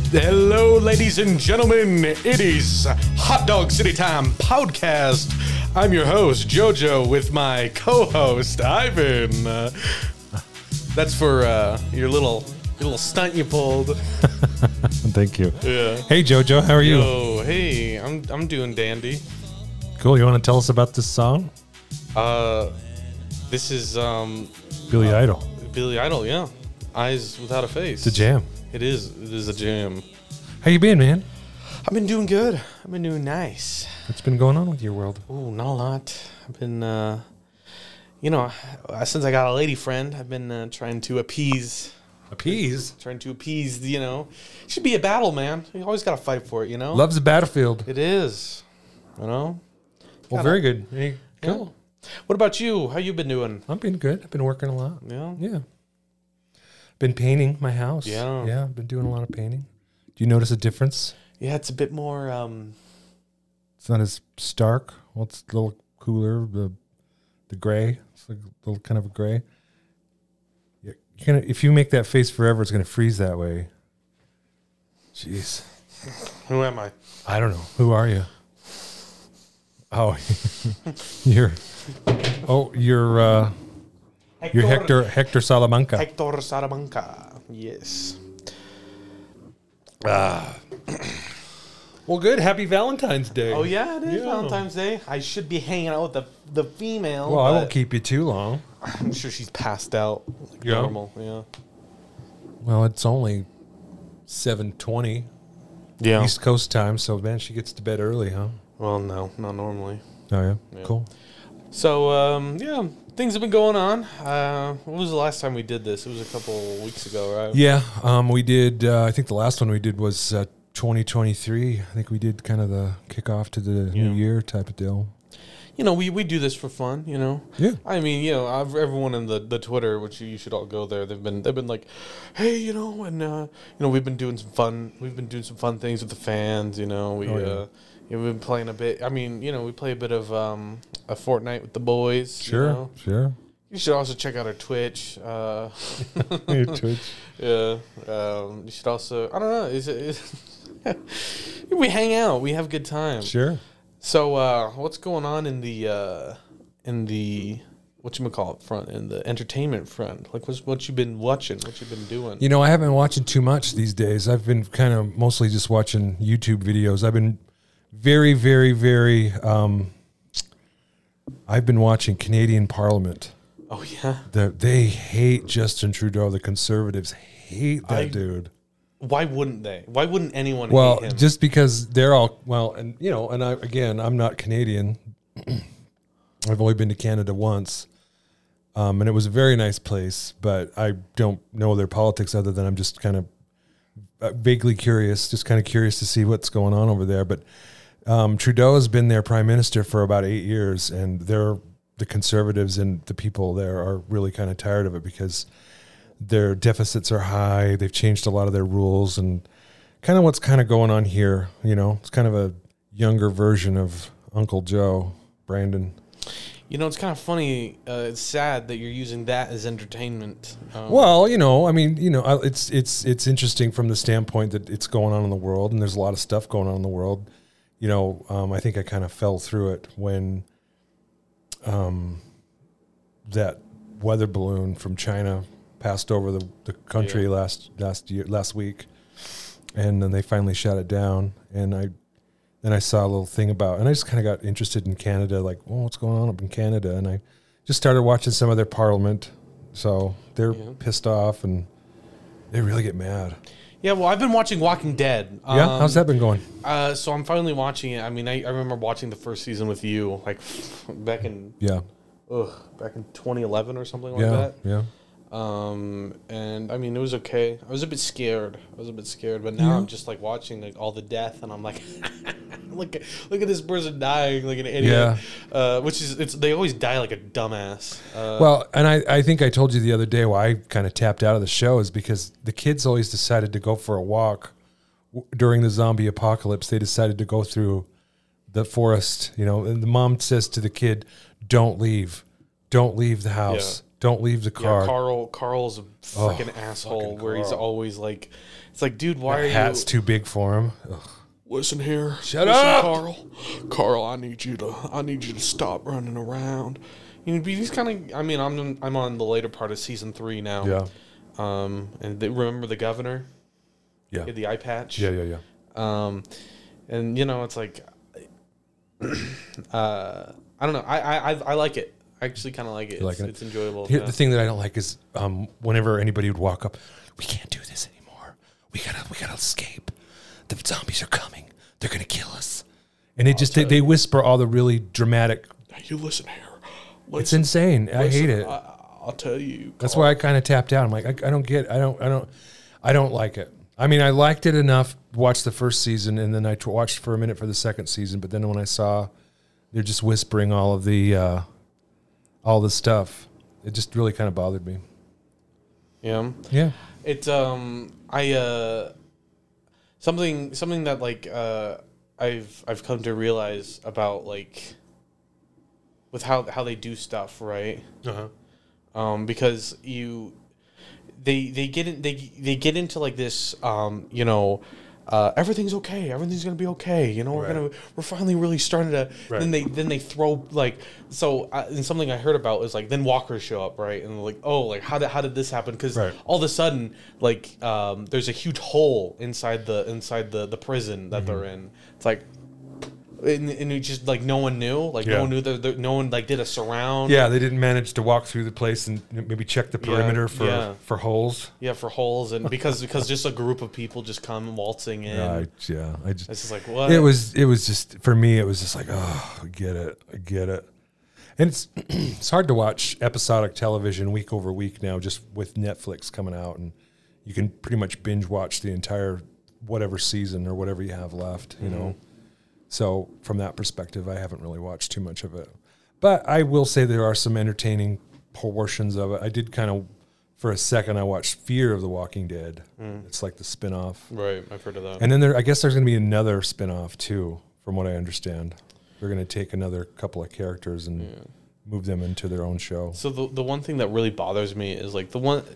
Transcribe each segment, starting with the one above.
Hello, ladies and gentlemen. It is Hot Dog City Time podcast. I'm your host, JoJo, with my co-host, Ivan. That's for your little stunt you pulled. Thank you. Yeah. Hey, JoJo, how are you? Yo, hey, I'm doing dandy. Cool. You want to tell us about this song? This is Billy Idol. Billy Idol. Yeah, Eyes Without a Face. It's a jam. It is a jam. How you been, man? I've been doing good. I've been doing nice. What's been going on with your world? Oh, not a lot. I've been, since I got a lady friend, I've been trying to appease. It should be a battle, man. You always got to fight for it, Love's a battlefield. It is, Well, very good. Hey, cool. Yeah. What about you? How you been doing? I've been good. I've been working a lot. Yeah. Yeah. Been painting my house. Yeah. Yeah, I've been doing a lot of painting. Do you notice a difference? Yeah, it's a bit more. It's not as stark. Well, it's a little cooler. The gray. It's like a little kind of a gray. Yeah, if you make that face forever, it's gonna freeze that way. Jeez. Who am I? I don't know. Who are you? Oh, you're Hector Salamanca. Hector Salamanca. Yes. Well, good. Happy Valentine's Day. Oh yeah, it is Valentine's Day. I should be hanging out with the female. Well, I won't keep you too long. I'm sure she's passed out like normal. Yeah. Well, it's only 7:20. Yeah. East Coast time, so man, she gets to bed early, huh? Well, no, not normally. Oh yeah. Cool. So things have been going on. When was the last time we did this? It was a couple weeks ago, right? Yeah. We did. I think the last one we did was 2023. I think we did kind of the kickoff to the new year type of deal. We do this for fun, Yeah. I mean, everyone in the Twitter, which you should all go there. They've been like, hey, we've been doing some fun. We've been doing some fun things with the fans. We've been playing a bit. I mean, we play a bit of a Fortnite with the boys. Sure. You should also check out our Twitch. Your Twitch. Yeah. You should also. I don't know. We hang out. We have a good time. Sure. So, what's going on in the whatchamacallit front, in the entertainment front? Like, what you been watching? What you been doing? I haven't been watching too much these days. I've been kind of mostly just watching YouTube videos. I've been very, very, very. I've been watching Canadian Parliament. Oh yeah. They hate Justin Trudeau. The Conservatives hate that dude. Why wouldn't they? Why wouldn't anyone hate him? Just because they're all I'm not Canadian. I've only been to Canada once, and it was a very nice place. But I don't know their politics other than I'm just kind of vaguely curious, just kind of curious to see what's going on over there. But Trudeau has been their prime minister for about 8 years, and the Conservatives and the people there are really kind of tired of it because their deficits are high. They've changed a lot of their rules, and kind of what's kind of going on here. It's kind of a younger version of Uncle Joe, Brandon. It's kind of funny. It's sad that you're using that as entertainment. Well, it's interesting from the standpoint that it's going on in the world, and there's a lot of stuff going on in the world. I think I kind of fell through it when that weather balloon from China passed over the country last week, and then they finally shut it down. And I saw a little thing about, and I just kind of got interested in Canada, like, well, what's going on up in Canada? And I just started watching some of their parliament. So they're pissed off, and they really get mad. Yeah, well, I've been watching Walking Dead. Yeah, how's that been going? So I'm finally watching it. I mean, I remember watching the first season with you, like back in 2011 or something like that. Yeah. And I mean, it was okay. I was a bit scared, but now I'm just like watching like all the death, and I'm like, look at this person dying like an idiot. Yeah. Which is, they always die like a dumbass. Well, and I think I told you the other day why I kind of tapped out of the show is because the kids always decided to go for a walk during the zombie apocalypse. They decided to go through the forest, and the mom says to the kid, don't leave the house. Don't leave the car. Yeah, Carl's a freaking asshole. Where he's always like, it's like, dude, why are you? Hat's too big for him. Ugh. Listen here, Shut up, Carl. I need you to stop running around. You know, he's kind of. I mean, I'm on the later part of season 3 now. Yeah. And remember the governor? Yeah. He had the eye patch. Yeah. And you know, it's like, I don't know. I like it. I actually kind of like it. It's enjoyable. Here, the thing that I don't like is whenever anybody would walk up, we can't do this anymore. We gotta escape. The zombies are coming. They're gonna kill us. And they whisper all the really dramatic. Hey, you listen here. It's insane. I hate it. I'll tell you. Carl. That's why I kind of tapped out. I'm like, I don't get. I don't like it. I mean, I liked it enough. Watched the first season, and then I watched for a minute for the second season. But then when I saw they're just whispering all the stuff, it just really kind of bothered me. Yeah. Yeah. It's something that like I've come to realize about like with how they do stuff, right? Because they get into like this everything's okay, everything's gonna be okay, you know, we're finally really starting to then they throw like and something I heard about is like then walkers show up, right, and like, oh, like how did this happen, because all of a sudden like there's a huge hole inside the prison that they're in. It's like and it just like no one knew, like no one knew that no one like did a surround. Yeah, they didn't manage to walk through the place and maybe check the perimeter for holes. Yeah, for holes, and because just a group of people just come waltzing in. I just it's just like what it was just for me. It was just like, oh, I get it, and it's hard to watch episodic television week over week now, just with Netflix coming out, and you can pretty much binge watch the entire whatever season or whatever you have left, you know. So from that perspective, I haven't really watched too much of it. But I will say there are some entertaining portions of it. I did kind of, for a second, I watched Fear of the Walking Dead. It's like the spinoff. Right, I've heard of that. And then I guess there's going to be another spinoff too, from what I understand. They're going to take another couple of characters and move them into their own show. So the one thing that really bothers me is like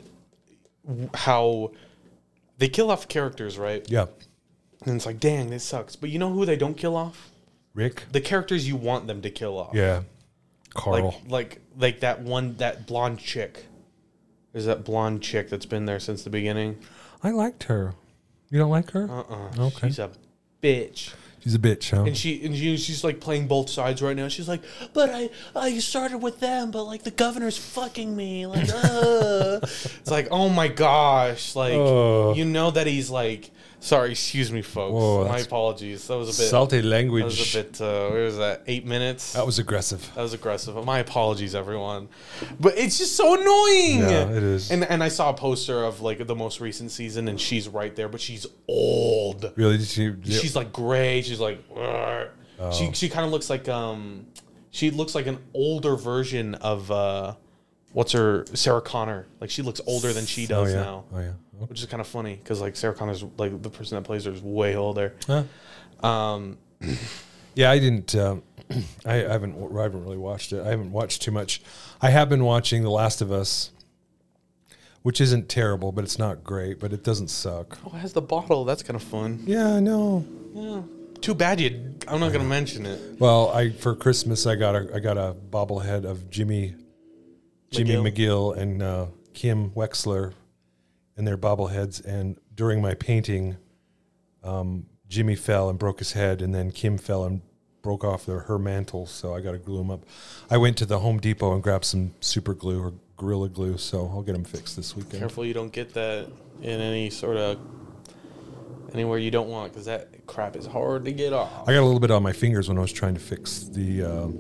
how they kill off characters, right? Yeah. And it's like, dang, this sucks. But you know who they don't kill off? Rick? The characters you want them to kill off. Yeah. Carl. Like that blonde chick. There's that blonde chick that's been there since the beginning. I liked her. You don't like her? Okay. She's a bitch. She's a bitch, huh? And she's like playing both sides right now. She's like, but I started with them, but like the governor's fucking me. Like, It's like, oh my gosh. Like, you know that he's like, sorry, excuse me, folks. Whoa, my apologies. That was a bit salty language. That was a bit. Where was that? 8 minutes. That was aggressive. My apologies, everyone. But it's just so annoying. Yeah, it is. And I saw a poster of like the most recent season, and she's right there, but she's old. Really? She's like gray. She's like. She kind of looks like she looks like an older version of Sarah Connor. Like she looks older than she does now. Oh yeah. Okay. Which is kind of funny because like Sarah Connor's like the person that plays her is way older. Huh? Yeah, I didn't. I haven't really watched it. I haven't watched too much. I have been watching The Last of Us, which isn't terrible, but it's not great. But it doesn't suck. Oh, it has the bottle. That's kind of fun. Yeah, I know. Yeah. Too bad I'm not gonna mention it. Well, for Christmas I got a bobblehead of Jimmy McGill and Kim Wexler and their bobbleheads, and during my painting, Jimmy fell and broke his head, and then Kim fell and broke off her mantle, so I got to glue them up. I went to the Home Depot and grabbed some super glue or Gorilla Glue, so I'll get them fixed this weekend. Careful you don't get that in anywhere you don't want, because that crap is hard to get off. I got a little bit on my fingers when I was trying to fix the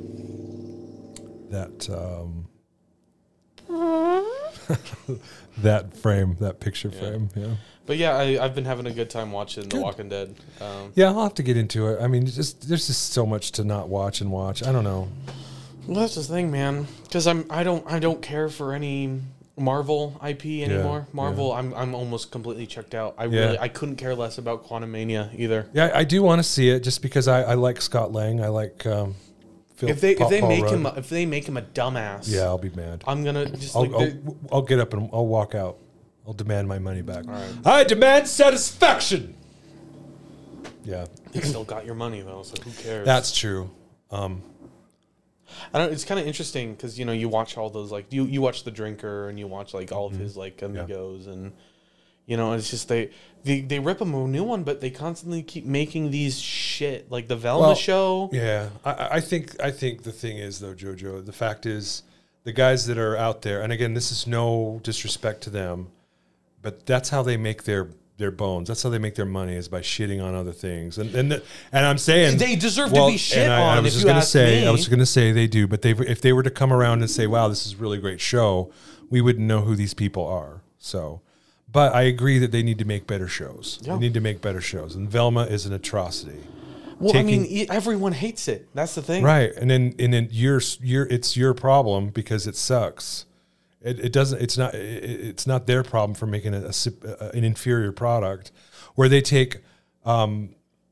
that picture frame. Yeah. But yeah, I've been having a good time watching The Walking Dead. Yeah, I'll have to get into it. I mean, there's just so much to not watch and watch. I don't know. Well, that's the thing, man. Because I don't care for any Marvel IP anymore. Marvel, I'm almost completely checked out. I couldn't care less about Quantumania either. Yeah, I do want to see it just because I like Scott Lang. I like if they make him a dumbass, yeah, I'll be mad. I'm gonna just I'll get up and I'll walk out. I'll demand my money back. All right. I demand satisfaction. Yeah, you still got your money though, so who cares? that's true. I don't. It's kind of interesting because you watch all those like you watch The Drinker and you watch like all of his like amigos and it's just they rip him a new one, but they constantly keep making these shit like the Velma show. Yeah, I think the thing is though, JoJo, the fact is the guys that are out there, and again, this is no disrespect to them, but that's how they make their bones. That's how they make their money, is by shitting on other things. And I'm saying they deserve to be shit on. I was just going to say they do, but if they were to come around and say, "Wow, this is a really great show," we wouldn't know who these people are. So, but I agree that they need to make better shows. Yeah. They need to make better shows, and Velma is an atrocity. Well, everyone hates it. That's the thing, right? And then it's your problem because it sucks. It doesn't. It's not their problem for making an inferior product, where they take a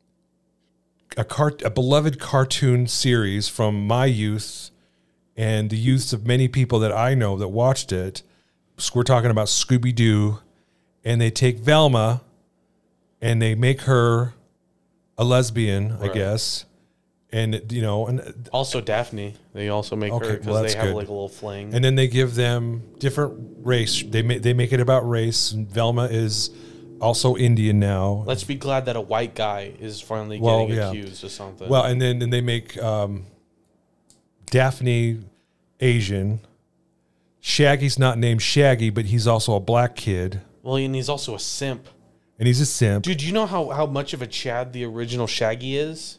beloved cartoon series from my youth and the youths of many people that I know that watched it. So we're talking about Scooby-Doo, and they take Velma and they make her a lesbian, right. I guess. And and also Daphne, they also make her because they have like a little fling. And then they give them different race. They make it about race. And Velma is also Indian now. Let's be glad that a white guy is finally getting accused of something. Well, and then they make Daphne Asian. Shaggy's not named Shaggy, but he's also a black kid. Well, and he's also a simp. And he's a simp. Dude, do you know how much of a Chad the original Shaggy is?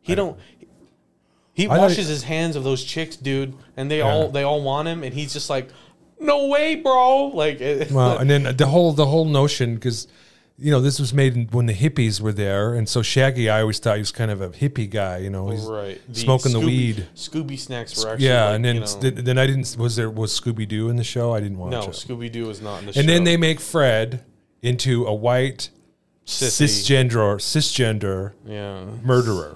He washes his hands of those chicks, dude, and they all want him, and he's just like, no way, bro. Like, well, and then the whole notion, because this was made when the hippies were there, and so Shaggy, I always thought he was kind of a hippie guy, he's right. smoking the weed. Scooby snacks were actually and then I didn't. Was Scooby Doo in the show? I didn't watch it. No, Scooby Doo was not in the show. And then they make Fred into a white cisgender murderer.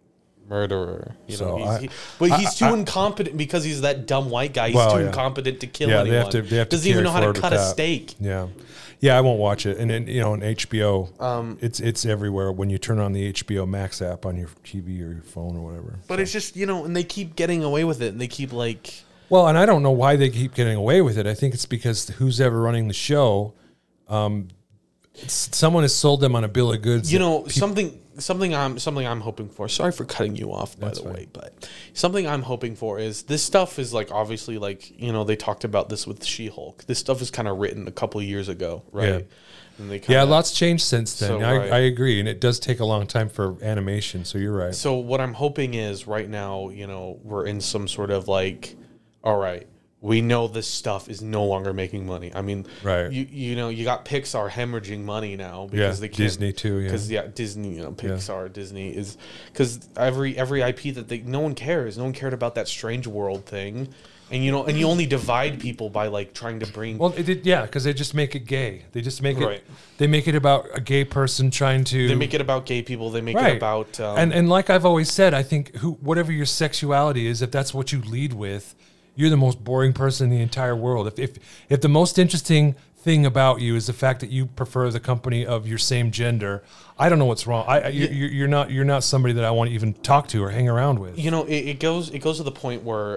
He's too incompetent because he's that dumb white guy. He's too incompetent to kill anyone. They have to doesn't even know how to cut a steak. Yeah, I won't watch it. And then on HBO, it's everywhere when you turn on the HBO Max app on your TV or your phone or whatever. But it's just and they keep getting away with it, and they keep like. Well, and I don't know why they keep getting away with it. I think it's because who's ever running the show, someone has sold them on a bill of goods. Something I'm hoping for. Sorry for cutting you off, by the way, but something I'm hoping for is this stuff is like obviously like they talked about this with She-Hulk. This stuff is kind of written a couple of years ago, right? Yeah. And lots changed since then. So, I agree, and it does take a long time for animation. So you're right. So what I'm hoping is right now, we're in some sort of like, all right. We know this stuff is no longer making money. I mean, right. You got Pixar hemorrhaging money now because they can't. Disney too, because Disney, Pixar, Disney is because every IP that no one cares. No one cared about that Strange World thing, and you only divide people by like trying to bring. Well, because they just make it gay. They just make it. They make it about a gay person trying to. They make it about gay people. They make it about. And like I've always said, I think whatever your sexuality is, if that's what you lead with. You're the most boring person in the entire world. If the most interesting thing about you is the fact that you prefer the company of your same gender, I don't know what's wrong. You're not somebody that I want to even talk to or hang around with. It goes to the point where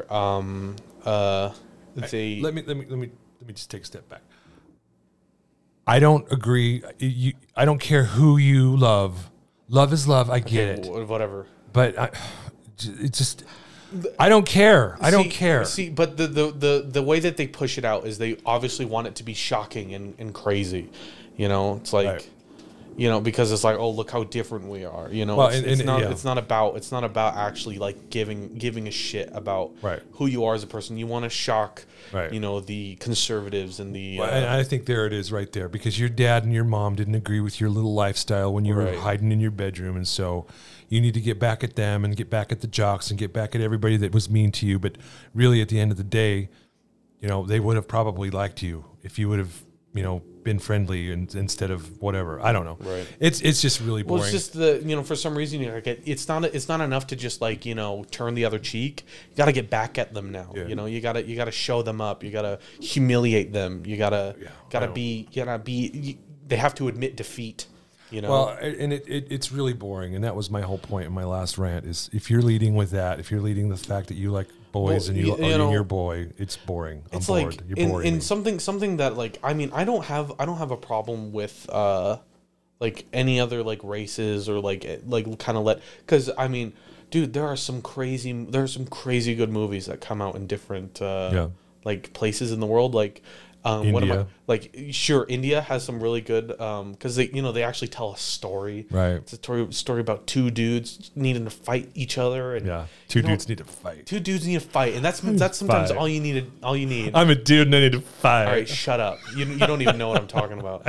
they. Let me just take a step back. I don't agree. I don't care who you love. Love is love. I get it. Whatever. But it's just. I don't care. I don't care. See, but the way that they push it out is they obviously want it to be shocking and crazy. It's like, because it's like, oh, look how different we are. It's not about actually like giving a shit about who you are as a person. You want to shock, the conservatives and the. And I think there it is right there, because your dad and your mom didn't agree with your little lifestyle when you were hiding in your bedroom, and so. You need to get back at them and get back at the jocks and get back at everybody that was mean to you. But really, at the end of the day, they would have probably liked you if you would have, been friendly instead of whatever. I don't know. Right. It's just really boring. Well, it's just for some reason it's not enough to just like turn the other cheek. You got to get back at them now. Yeah. You got to show them up. You got to humiliate them. You got to be. They have to admit defeat. Well, and it's really boring, and that was my whole point in my last rant. Is if you're leading with that, if you're leading the fact that you like boys and you're your boy, it's boring. It's I'm bored. like You're boring. in something that like I don't have a problem with like any other like races or like kind of because dude, there are some crazy good movies that come out in different like places in the world like. India. Sure, India has some really good because they actually tell a story. Right. It's a story about two dudes needing to fight each other, and two dudes need to fight. Two dudes need to fight, and that's sometimes all you need. I'm a dude and I need to fight. All right, shut up. You don't even know what I'm talking about.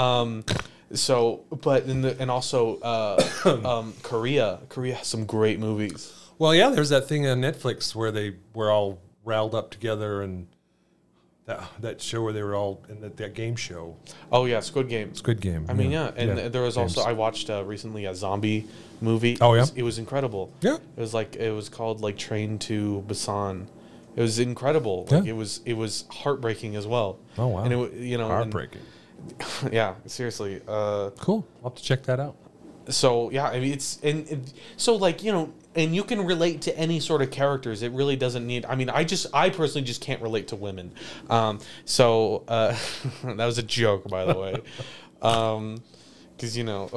Korea has some great movies. Well, yeah, there's that thing on Netflix where they were all riled up together and. That show where they were all in that game show. Oh yeah, Squid Game. And there was also I watched recently a zombie movie. Oh yeah, it was incredible. Yeah, it was called like Train to Busan. It was incredible. Like, it was heartbreaking as well. Oh wow, and it heartbreaking. Yeah, seriously. Cool. I'll have to check that out. So yeah, so like and you can relate to any sort of characters. It really doesn't need. I personally just can't relate to women. So that was a joke, by the way, because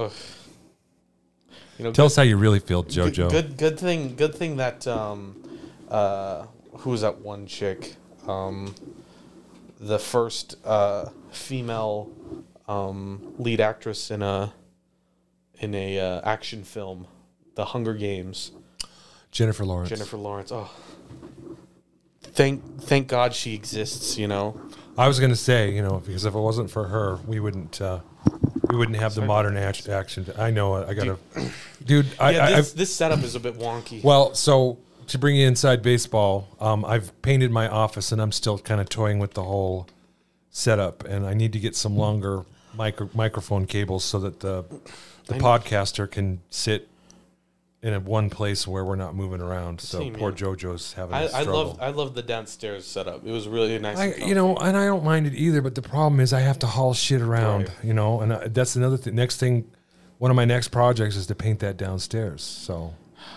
tell us how you really feel, JoJo. Good thing that who was that one chick? The first female lead actress in a action film, The Hunger Games. Jennifer Lawrence. Oh, thank God she exists. I was gonna say, because if it wasn't for her, we wouldn't have the modern action. I know. I gotta, dude. This setup is a bit wonky. Well, so to bring you inside baseball, I've painted my office, and I'm still kind of toying with the whole setup, and I need to get some longer microphone cables so that the podcaster can sit in one place where we're not moving around. So poor JoJo's having a struggle. I love the downstairs setup. It was really nice. And I don't mind it either. But the problem is I have to haul shit around. Right. And that's another thing. Next thing, one of my next projects is to paint that downstairs. So.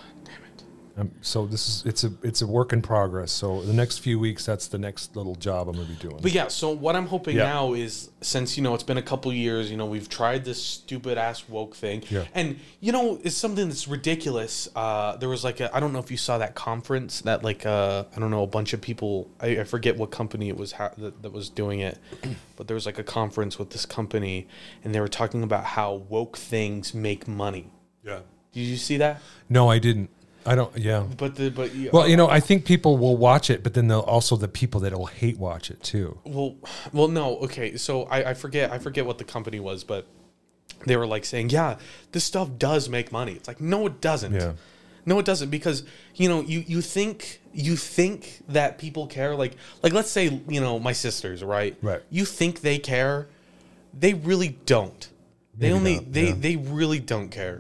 So it's a work in progress. So the next few weeks, that's the next little job I'm going to be doing. But yeah, so what I'm hoping now is, since it's been a couple years, we've tried this stupid ass woke thing, and it's something that's ridiculous. There was I don't know if you saw that conference that I don't know, a bunch of people. I forget what company it was that was doing it, but there was a conference with this company, and they were talking about how woke things make money. Yeah. Did you see that? No, I didn't. I don't. Yeah. Well, I think people will watch it, but then they'll also the people that will hate watch it too. Well, no. Okay, so I forget what the company was, but they were saying, yeah, this stuff does make money. It's like, no, it doesn't. Yeah. No, it doesn't, because you think that people care. Like let's say my sisters, right? Right. You think they care? They really don't. They really don't care.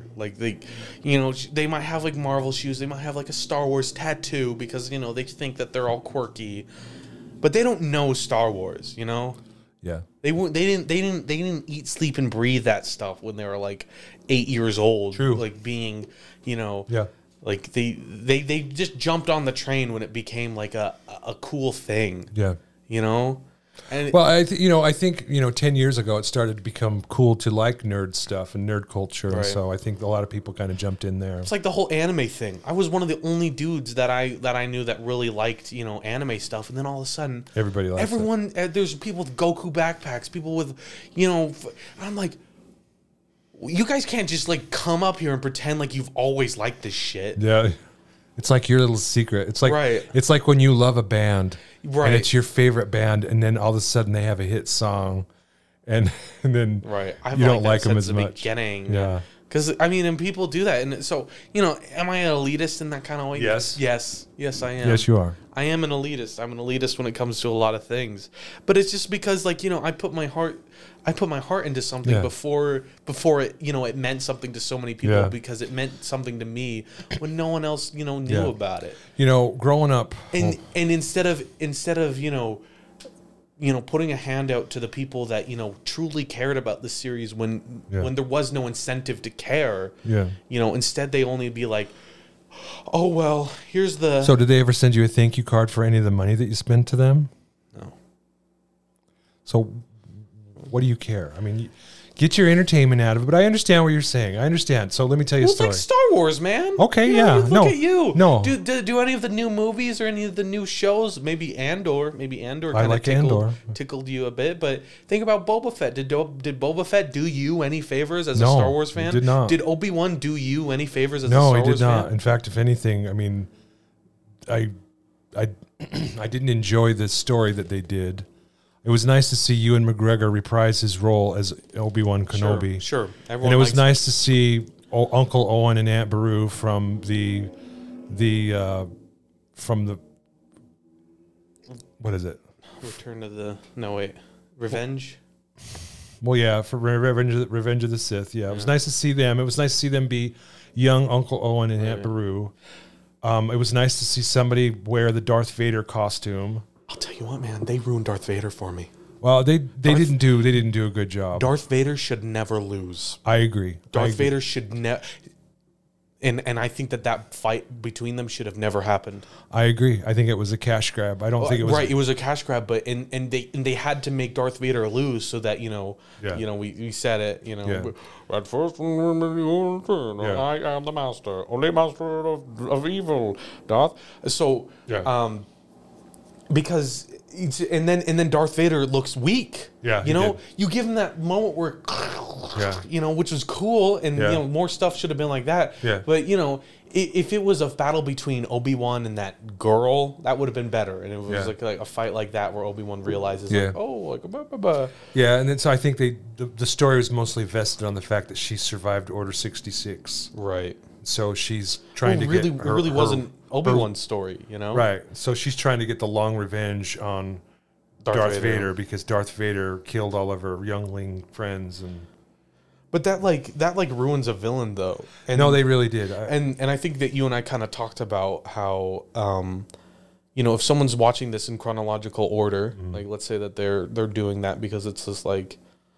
They might have Marvel shoes. They might have a Star Wars tattoo because they think that they're all quirky, but they don't know Star Wars. Yeah. They didn't eat, sleep, and breathe that stuff when they were 8 years old. True. Being Yeah. They just jumped on the train when it became a cool thing. Yeah. And well, I think 10 years ago it started to become cool to like nerd stuff and nerd culture, right. And so I think a lot of people kind of jumped in there. It's like the whole anime thing. I was one of the only dudes that I knew that really liked anime stuff, and then all of a sudden everybody likes it. There's people with Goku backpacks, people with I'm like, you guys can't just come up here and pretend you've always liked this shit. Yeah. It's like your little secret. It's like right. It's like when you love a band, right? And it's your favorite band, and then all of a sudden they have a hit song, and then right. You don't like them as much. Beginning, yeah. Because, I mean, and people do that. And so, am I an elitist in that kind of way? Yes. Yes, I am. Yes, you are. I am an elitist. I'm an elitist when it comes to a lot of things. But it's just because, like, I put my heart into something before it, it meant something to so many people because it meant something to me when no one else, knew about it. Growing up. And instead of putting a hand out to the people that, truly cared about the series when there was no incentive to care, instead they only be like, oh, well, here's the... So did they ever send you a thank you card for any of the money that you spent to them? No. So what do you care? I mean, get your entertainment out of it, but I understand what you're saying. I understand. So let me tell you a story. It's like Star Wars, man. Okay, yeah. Look at you. No. Do any of the new movies or any of the new shows, maybe Andor kind of tickled you a bit, but think about Boba Fett. Did Boba Fett do you any favors as a Star Wars fan? Did not. Did Obi-Wan do you any favors as a Star Wars fan? No, he did not. In fact, if anything, I mean, I didn't enjoy the story that they did. It was nice to see Ewan McGregor reprise his role as Obi-Wan Kenobi. Sure. And it was nice to see Uncle Owen and Aunt Beru from the what is it? Revenge. Well, yeah, for Revenge of the Sith. Yeah, it was nice to see them. It was nice to see them be young Uncle Owen and Aunt Beru. It was nice to see somebody wear the Darth Vader costume. I'll tell you what, man, they ruined Darth Vader for me. Well, they didn't do a good job. Darth Vader should never lose. I agree. Darth Vader should never, and I think that fight between them should have never happened. I agree. I think it was a cash grab. I don't think it was right. It was a cash grab, but and they had to make Darth Vader lose so that we said it. At first, I am the master, only master of evil, Darth. So because and then Darth Vader looks weak. Yeah, you give him that moment where, which was cool, and more stuff should have been like that. Yeah. But if it was a battle between Obi-Wan and that girl, that would have been better. And it was like a fight like that where Obi-Wan realizes, Yeah, and then so I think the story was mostly vested on the fact that she survived Order 66. Right. So she's trying to get... It really wasn't Obi-Wan's story, Right. So she's trying to get the long revenge on Darth Vader because Darth Vader killed all of her youngling friends and... But that ruins a villain though. And, no, they really did. And I think that you and I kind of talked about how if someone's watching this in chronological order, like let's say that they're doing that because it's just like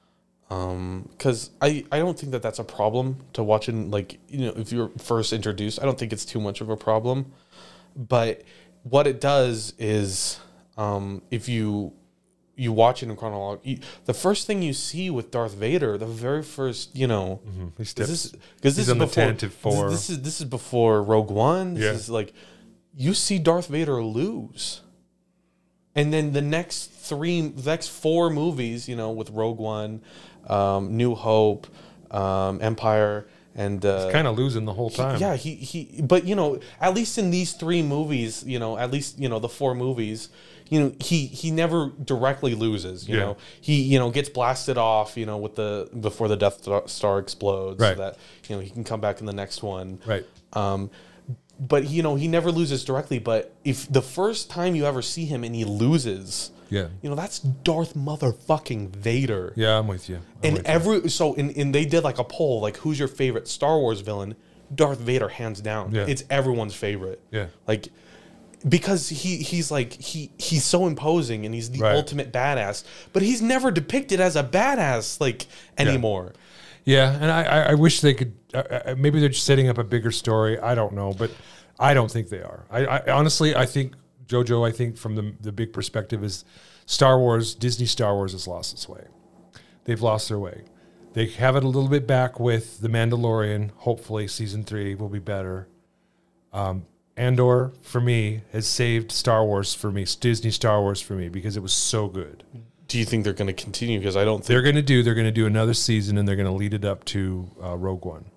because I don't think that that's a problem to watch in if you're first introduced. I don't think it's too much of a problem. But what it does is if you watch it in chronology, the first thing you see with Darth Vader, the very first, because this is before this is before Rogue One. This is like you see Darth Vader lose, and then the next four movies, with Rogue One, New Hope, Empire. And he's kind of losing the whole time. But at least in these three movies, the four movies, he never directly loses. He gets blasted off, before the Death Star explodes, right. So that he can come back in the next one, right. But he never loses directly. But if the first time you ever see him and he loses. Yeah, that's Darth motherfucking Vader. Yeah, I'm with you. And they did like a poll, like who's your favorite Star Wars villain? Darth Vader, hands down. Yeah. It's everyone's favorite. Yeah, like because he's so imposing and he's the ultimate badass, but he's never depicted as a badass anymore. Yeah, and I wish they could. Maybe they're just setting up a bigger story. I don't know, but I don't think they are. I honestly, I think. JoJo, I think from the big perspective is Disney Star Wars has lost its way. They've lost their way. They have it a little bit back with The Mandalorian. Hopefully season 3 will be better. Andor, for me, has saved Star Wars for me, Disney Star Wars for me, because it was so good. Do you think they're going to continue? Because I don't think... They're going to do another season, and they're going to lead it up to Rogue One.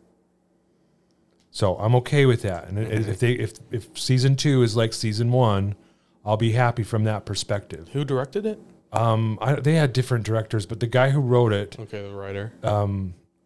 So I'm okay with that, and if season 2 is like season 1, I'll be happy from that perspective. Who directed it? They had different directors, but the guy who wrote it, the writer.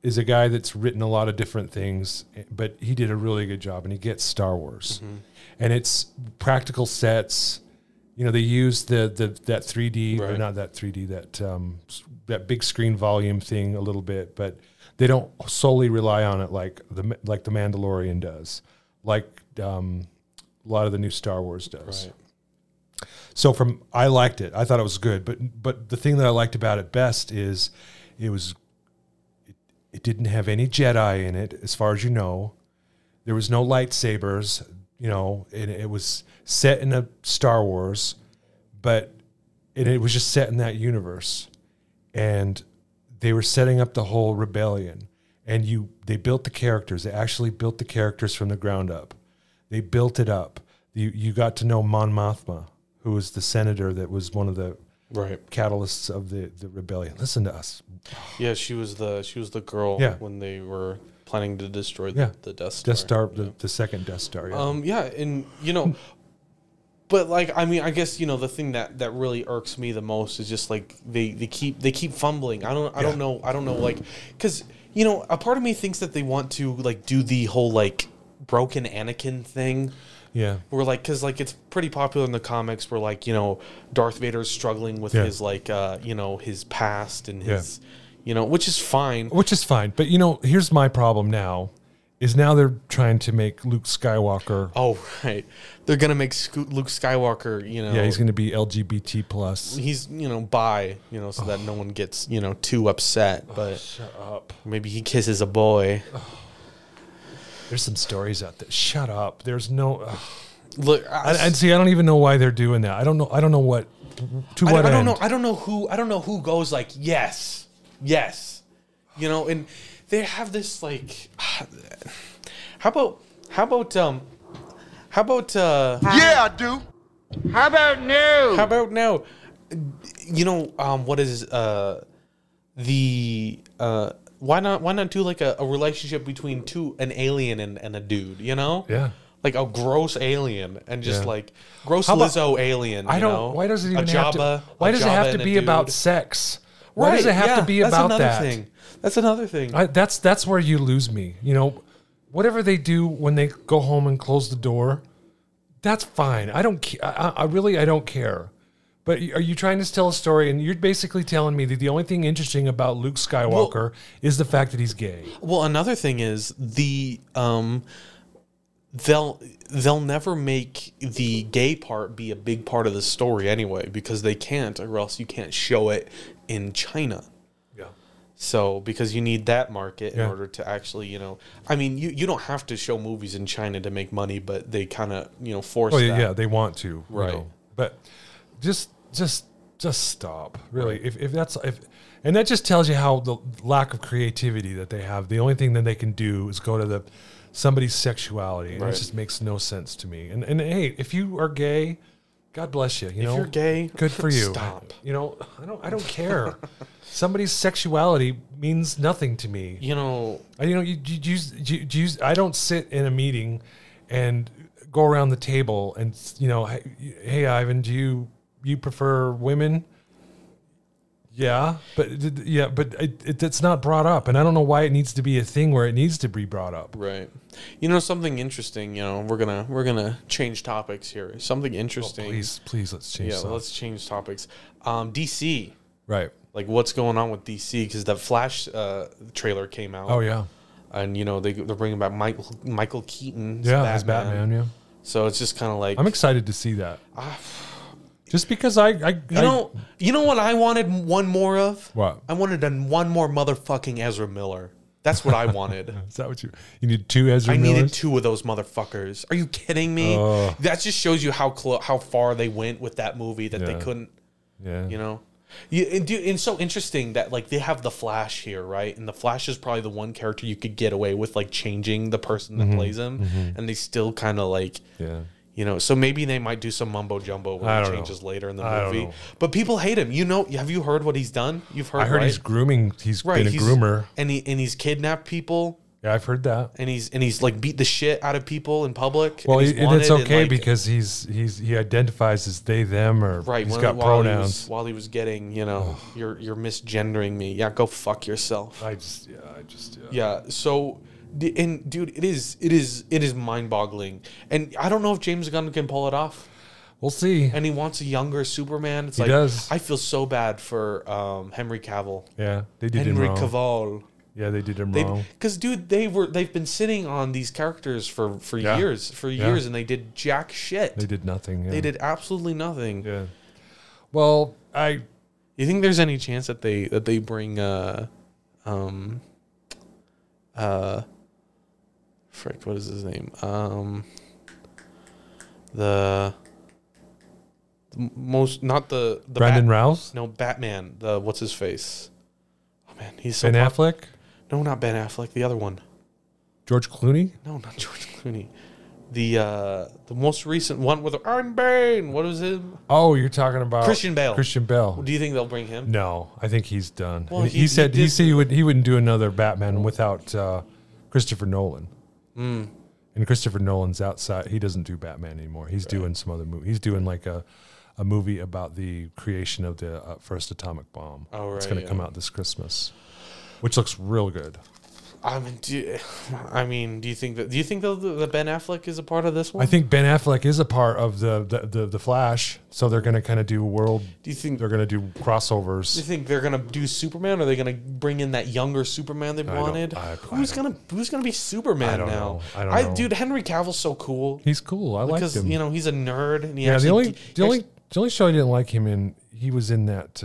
is a guy that's written a lot of different things, but he did a really good job, and he gets Star Wars. And it's practical sets. You know, they use that 3D, or not that 3D, that big screen volume thing a little bit, but they don't solely rely on it like the Mandalorian does, like a lot of the new Star Wars does. Right. So I liked it. I thought it was good, but the thing that I liked about it best is it didn't have any Jedi in it, as far as you know. There was no lightsabers, you know, and it was set in a Star Wars, but it was just set in that universe. And they were setting up the whole rebellion. And they built the characters. They actually built the characters from the ground up. They built it up. You got to know Mon Mothma, who was the senator that was one of the catalysts of the rebellion. Listen to us. Yeah, she was the girl when they were planning to destroy the Death Star. Death Star, the second Death Star. Yeah. And you know, but like, I mean, I guess, you know, the thing that really irks me the most is just like they keep fumbling. I don't know, like, because, you know, a part of me thinks that they want to like do the whole like broken Anakin thing. Yeah. Where like, because like it's pretty popular in the comics where like, you know, Darth Vader's struggling with his like you know, his past and his you know, which is fine. But you know, here's my problem now. Is now they're trying to make Luke Skywalker. Oh, right. They're going to make Luke Skywalker, you know. Yeah, he's going to be LGBT plus. He's, you know, bi, you know, so that no one gets, you know, too upset. But shut up. Maybe he kisses a boy. There's some stories out there. Shut up. There's no. Look, and see, I don't even know why they're doing that. I don't know what. To what end? I don't know who goes like yes, you know, and they have this like. How about yeah, I do. How about no? You know, what is why not do like a relationship between an alien and a dude, you know? Yeah. Like a gross alien and just like gross Lizzo alien. I don't know? Why does it even have to? Why does it have to be about sex? Why does it have to be about that? That's another thing. That's where you lose me. You know, whatever they do when they go home and close the door, that's fine. I don't. I really don't care. But are you trying to tell a story, and you're basically telling me that the only thing interesting about Luke Skywalker is the fact that he's gay? Well, another thing is they'll never make the gay part be a big part of the story anyway, because they can't, or else you can't show it in China. Yeah. So because you need that market in order to actually, you know, I mean, you don't have to show movies in China to make money, but they kind of, you know, force. Oh that. yeah, they want to, right? You know. But just stop, really. Right. And that just tells you how the lack of creativity that they have. The only thing that they can do is go to somebody's sexuality, and it just makes no sense to me. And hey, if you are gay, God bless you. You know, if you're gay, good for you. Stop. You know, I don't care. Somebody's sexuality means nothing to me. You know, I don't sit in a meeting and go around the table and, you know, hey Ivan, do you prefer women? Yeah, but it's not brought up, and I don't know why it needs to be a thing where it needs to be brought up. Right. You know, something interesting. You know, we're gonna change topics here. Something interesting. Oh, please, let's change. Yeah, let's change topics. DC. Right. Like, what's going on with DC? Because the Flash trailer came out. Oh yeah. And you know they're bringing back Michael Keaton. As Batman. Yeah. So it's just kind of like, I'm excited to see that. Just because you know what I wanted one more of? What? I wanted one more motherfucking Ezra Miller. That's what I wanted. Is that what you need? Two Ezra Millers? I needed two of those motherfuckers. Are you kidding me? That just shows you how far they went with that movie that they couldn't. Yeah. You know. It's so interesting that like they have the Flash here, right? And the Flash is probably the one character you could get away with like changing the person that plays him, and they still kind of like, you know. So maybe they might do some mumbo jumbo when he changes later in the movie. But people hate him. You know, have you heard what he's done? You've heard. I heard he's grooming. He's been a groomer, and he's kidnapped people. Yeah, I've heard that. And he's like beat the shit out of people in public. Well, and it's okay like, because he identifies as they them or right, he's got pronouns. While he was getting, you're misgendering me. Yeah, go fuck yourself. Yeah. So, and dude, it is mind-boggling, and I don't know if James Gunn can pull it off. We'll see. And he wants a younger Superman. It's he does. I feel so bad for Henry Cavill. Yeah, they did him wrong. Henry Cavill. Yeah, they did him wrong. Because, dude, they've been sitting on these characters for years, and they did jack shit. They did nothing. Yeah. They did absolutely nothing. Yeah. Well, You think there's any chance that they bring frick, what is his name? The most, not the Brandon Routh? No, Batman. What's his face? Oh man, he's so Ben Affleck? No, not Ben Affleck. The other one. George Clooney? No, not George Clooney. The most recent one with I'm Bane. What was him? Oh, you're talking about Christian Bale. Christian Bale. Do you think they'll bring him? No, I think he's done. Well, he said he wouldn't do another Batman without Christopher Nolan. And Christopher Nolan's outside. He doesn't do Batman anymore. He's doing some other movie. He's doing like a movie about the creation of the first atomic bomb. Oh, right. It's going to come out this Christmas, which looks real good. I mean, do you think that the Ben Affleck is a part of this one? I think Ben Affleck is a part of the Flash, so they're going to kind of do world. Do you think they're going to do crossovers? Do you think they're going to do Superman, or are they going to bring in that younger Superman they wanted? Who's going to be Superman I don't now? know. I don't know. Dude, Henry Cavill's so cool. He's cool. I like him. Because he's a nerd, and the only show I didn't like him in, he was in that.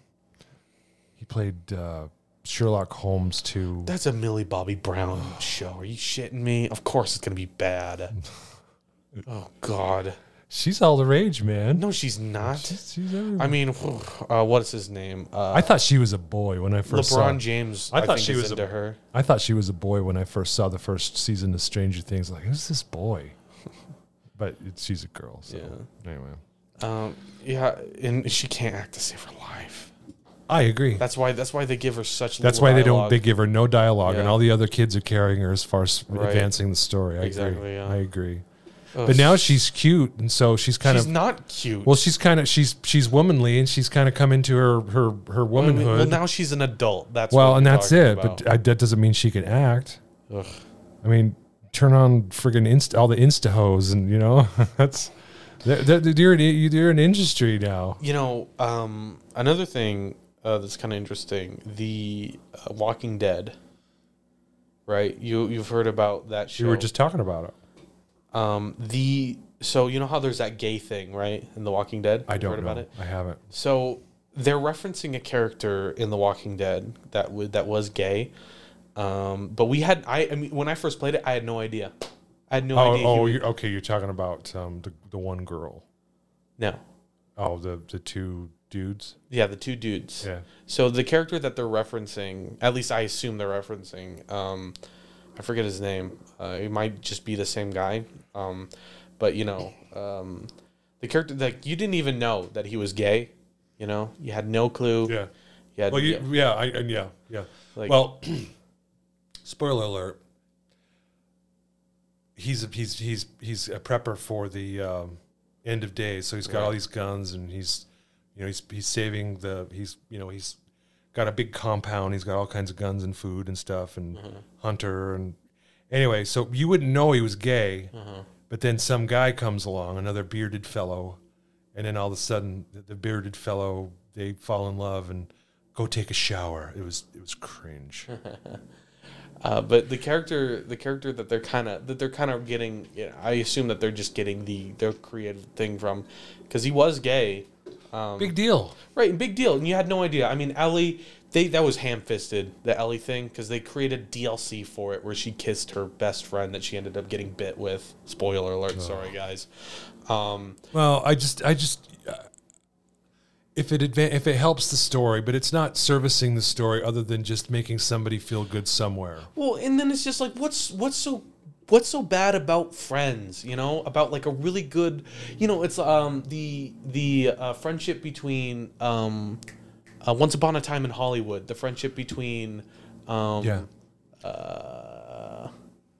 He played. Sherlock Holmes 2. That's a Millie Bobby Brown show. Are you shitting me? Of course it's going to be bad. Oh, God. She's all the rage, man. No, she's not. She's everywhere. I mean, what is his name? I thought she was a boy when I first saw LeBron James, I thought she was into her. I thought she was a boy when I first saw the first season of Stranger Things. Like, who's this boy? But she's a girl. So. Yeah. Anyway. Yeah, and she can't act to save her life. I agree. That's why they give her such. That's why they give her no dialogue, Yeah. and all the other kids are carrying her as far as advancing the story. I agree. Yeah. I agree. But now she's cute, and so she's not cute. Well, she's womanly, and she's kind of come into her womanhood. Well, now she's an adult. That's that's it. About. But that doesn't mean she can act. Ugh. I mean, turn on friggin' all the Insta hoes, and that's you're an industry now. Another thing. That's kind of interesting. The Walking Dead, right? You've heard about that show. We were just talking about it. So you know how there's that gay thing, right? In The Walking Dead. I don't heard know. About it? I haven't. So they're referencing a character in The Walking Dead that was gay. But I mean, when I first played it, I had no idea. I had no idea. Okay. You're talking about the one girl. No. Oh, the two dudes? Yeah, the two dudes. Yeah. So the character that they're referencing, at least I assume they're referencing, I forget his name. It might just be the same guy. But, the character, like, you didn't even know that he was gay. You had no clue. Yeah. Yeah. Like, well, spoiler alert. He's a prepper for the end of days. So he's got all these guns, and he's saving he's got a big compound. He's got all kinds of guns and food and stuff, and hunter. And anyway, so you wouldn't know he was gay, but then some guy comes along, another bearded fellow, and then all of a sudden the bearded fellow, they fall in love and go take a shower. It was cringe. But the character that they're kind of getting, I assume that they're just getting their creative thing from, because he was gay. Big deal. Right, big deal. And you had no idea. I mean, Ellie, that was ham-fisted, the Ellie thing, because they created DLC for it where she kissed her best friend that she ended up getting bit with. Spoiler alert, sorry guys. Well, I just if it helps the story, but it's not servicing the story other than just making somebody feel good somewhere. Well, and then it's just like, what's so bad about Friends? About like a really good, it's the friendship between Once Upon a Time in Hollywood, the friendship between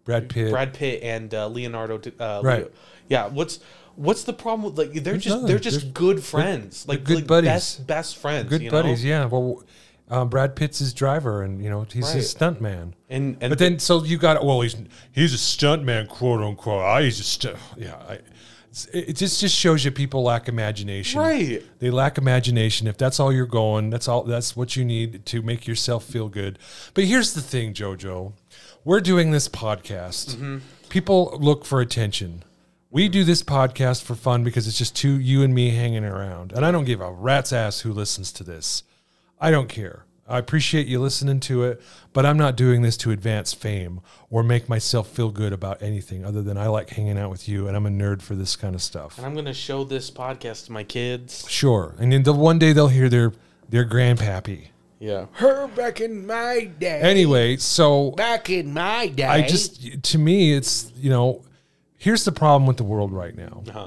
Brad Pitt and Leonardo. Right. Yeah. What's the problem with like they're just good friends, like good buddies, best friends, good buddies. Yeah. Well, Brad Pitt's his driver, and he's his stunt man. But then so you got he's a stunt man, quote unquote. He's a stunt. Yeah. It just shows you people lack imagination. Right. They lack imagination. If that's all you're going, that's what you need to make yourself feel good. But here's the thing, JoJo. We're doing this podcast. Mm-hmm. People look for attention. We do this podcast for fun because it's just you and me hanging around. And I don't give a rat's ass who listens to this. I don't care. I appreciate you listening to it, but I'm not doing this to advance fame or make myself feel good about anything other than I like hanging out with you, and I'm a nerd for this kind of stuff. And I'm going to show this podcast to my kids. Sure. And then one day they'll hear their grandpappy. Yeah. Her back in my day. Anyway, so... Back in my day. To me, it's, here's the problem with the world right now. Uh-huh.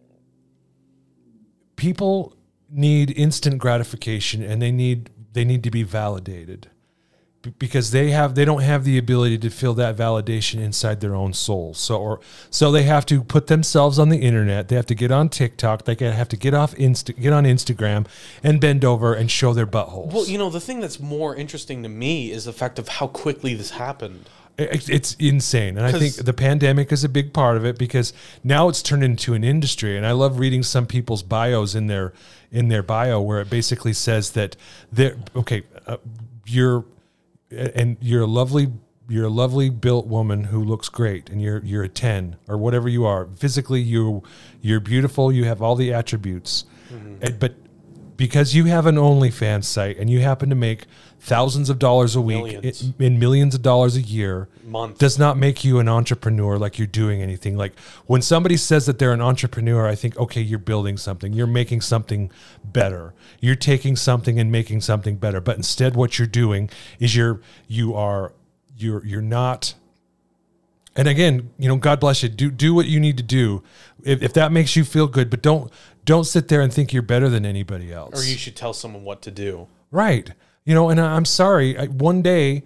People need instant gratification, and they need to be validated because they don't have the ability to feel that validation inside their own soul. So they have to put themselves on the internet. They have to get on TikTok. They have to get on Instagram and bend over and show their buttholes. Well, the thing that's more interesting to me is the fact of how quickly this happened. It's insane. And I think the pandemic is a big part of it because now it's turned into an industry. And I love reading some people's bios in their bio where it basically says that you're a lovely built woman who looks great, and you're a 10 or whatever you are. Physically, you're beautiful. You have all the attributes, but because you have an OnlyFans site and you happen to make thousands of dollars a week and millions of dollars a year, does not make you an entrepreneur like you're doing anything. Like when somebody says that they're an entrepreneur, I think, okay, you're building something. You're making something better. You're taking something and making something better. But instead what you're doing is you're not. And again, God bless you. Do what you need to do if that makes you feel good, but don't sit there and think you're better than anybody else. Or you should tell someone what to do. Right. And I'm sorry. One day,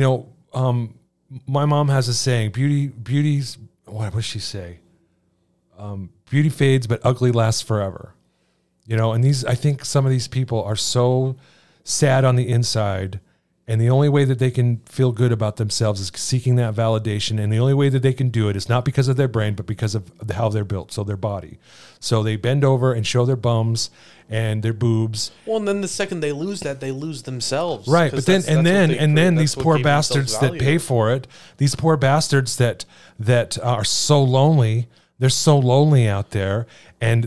my mom has a saying, beauty's, what does she say? Beauty fades, but ugly lasts forever. And I think some of these people are so sad on the inside, and the only way that they can feel good about themselves is seeking that validation. And the only way that they can do it is not because of their brain, but because of how they're built. So their body. So they bend over and show their bums and their boobs. Well, and then the second they lose that, they lose themselves. Right. But then these poor bastards that pay for it, these poor bastards that are so lonely, they're so lonely out there, and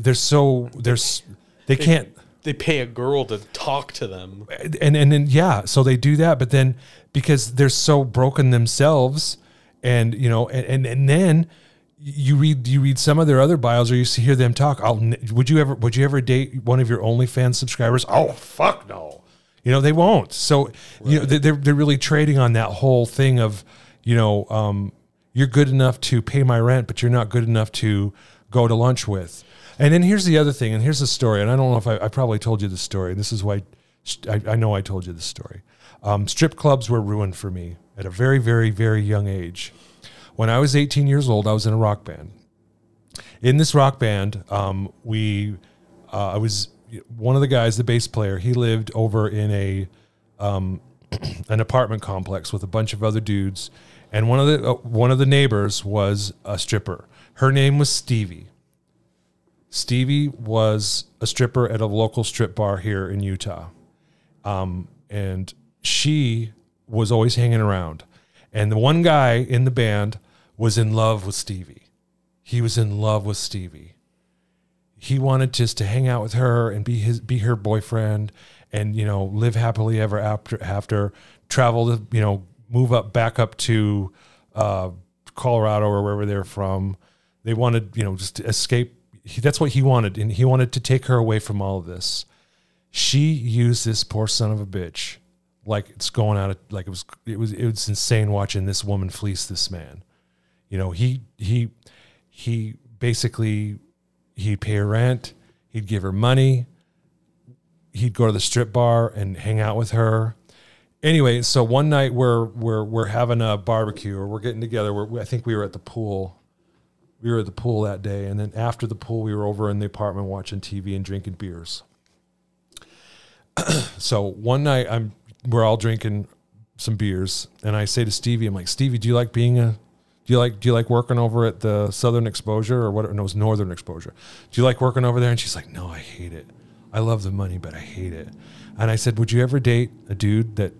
they can't. They pay a girl to talk to them. And then, so they do that. But then because they're so broken themselves and then you read some of their other bios or you hear them talk. Would you ever date one of your OnlyFans subscribers? Oh, fuck no. They won't. So, right. They're really trading on that whole thing of, you're good enough to pay my rent, but you're not good enough to go to lunch with. And then here's the other thing, and here's the story, and I don't know if I probably told you this story. This is why I know I told you this story. Strip clubs were ruined for me at a very, very, very young age. When I was 18 years old, I was in a rock band. In this rock band, I was one of the guys, the bass player. He lived over in an apartment complex with a bunch of other dudes, and one of the neighbors was a stripper. Her name was Stevie. Stevie was a stripper at a local strip bar here in Utah. And she was always hanging around. And the one guy in the band was in love with Stevie. He was in love with Stevie. He wanted just to hang out with her and be her boyfriend and, live happily ever after travel to, move back up to Colorado or wherever they're from. They wanted, just to escape. That's what he wanted, and he wanted to take her away from all of this. She used this poor son of a bitch like it's going out of, like it was insane watching this woman fleece this man. He basically, he'd pay her rent, he'd give her money, he'd go to the strip bar and hang out with her. Anyway, so one night we're having a barbecue, or we're getting together. I think we were at the pool. We were at the pool that day, and then after the pool, we were over in the apartment watching TV and drinking beers. So one night, we're all drinking some beers, and I say to Stevie, I'm like, Stevie, do you like working over at the Southern Exposure, or what? No, it was Northern Exposure. Do you like working over there? And she's like, no, I hate it. I love the money, but I hate it. And I said, would you ever date a dude that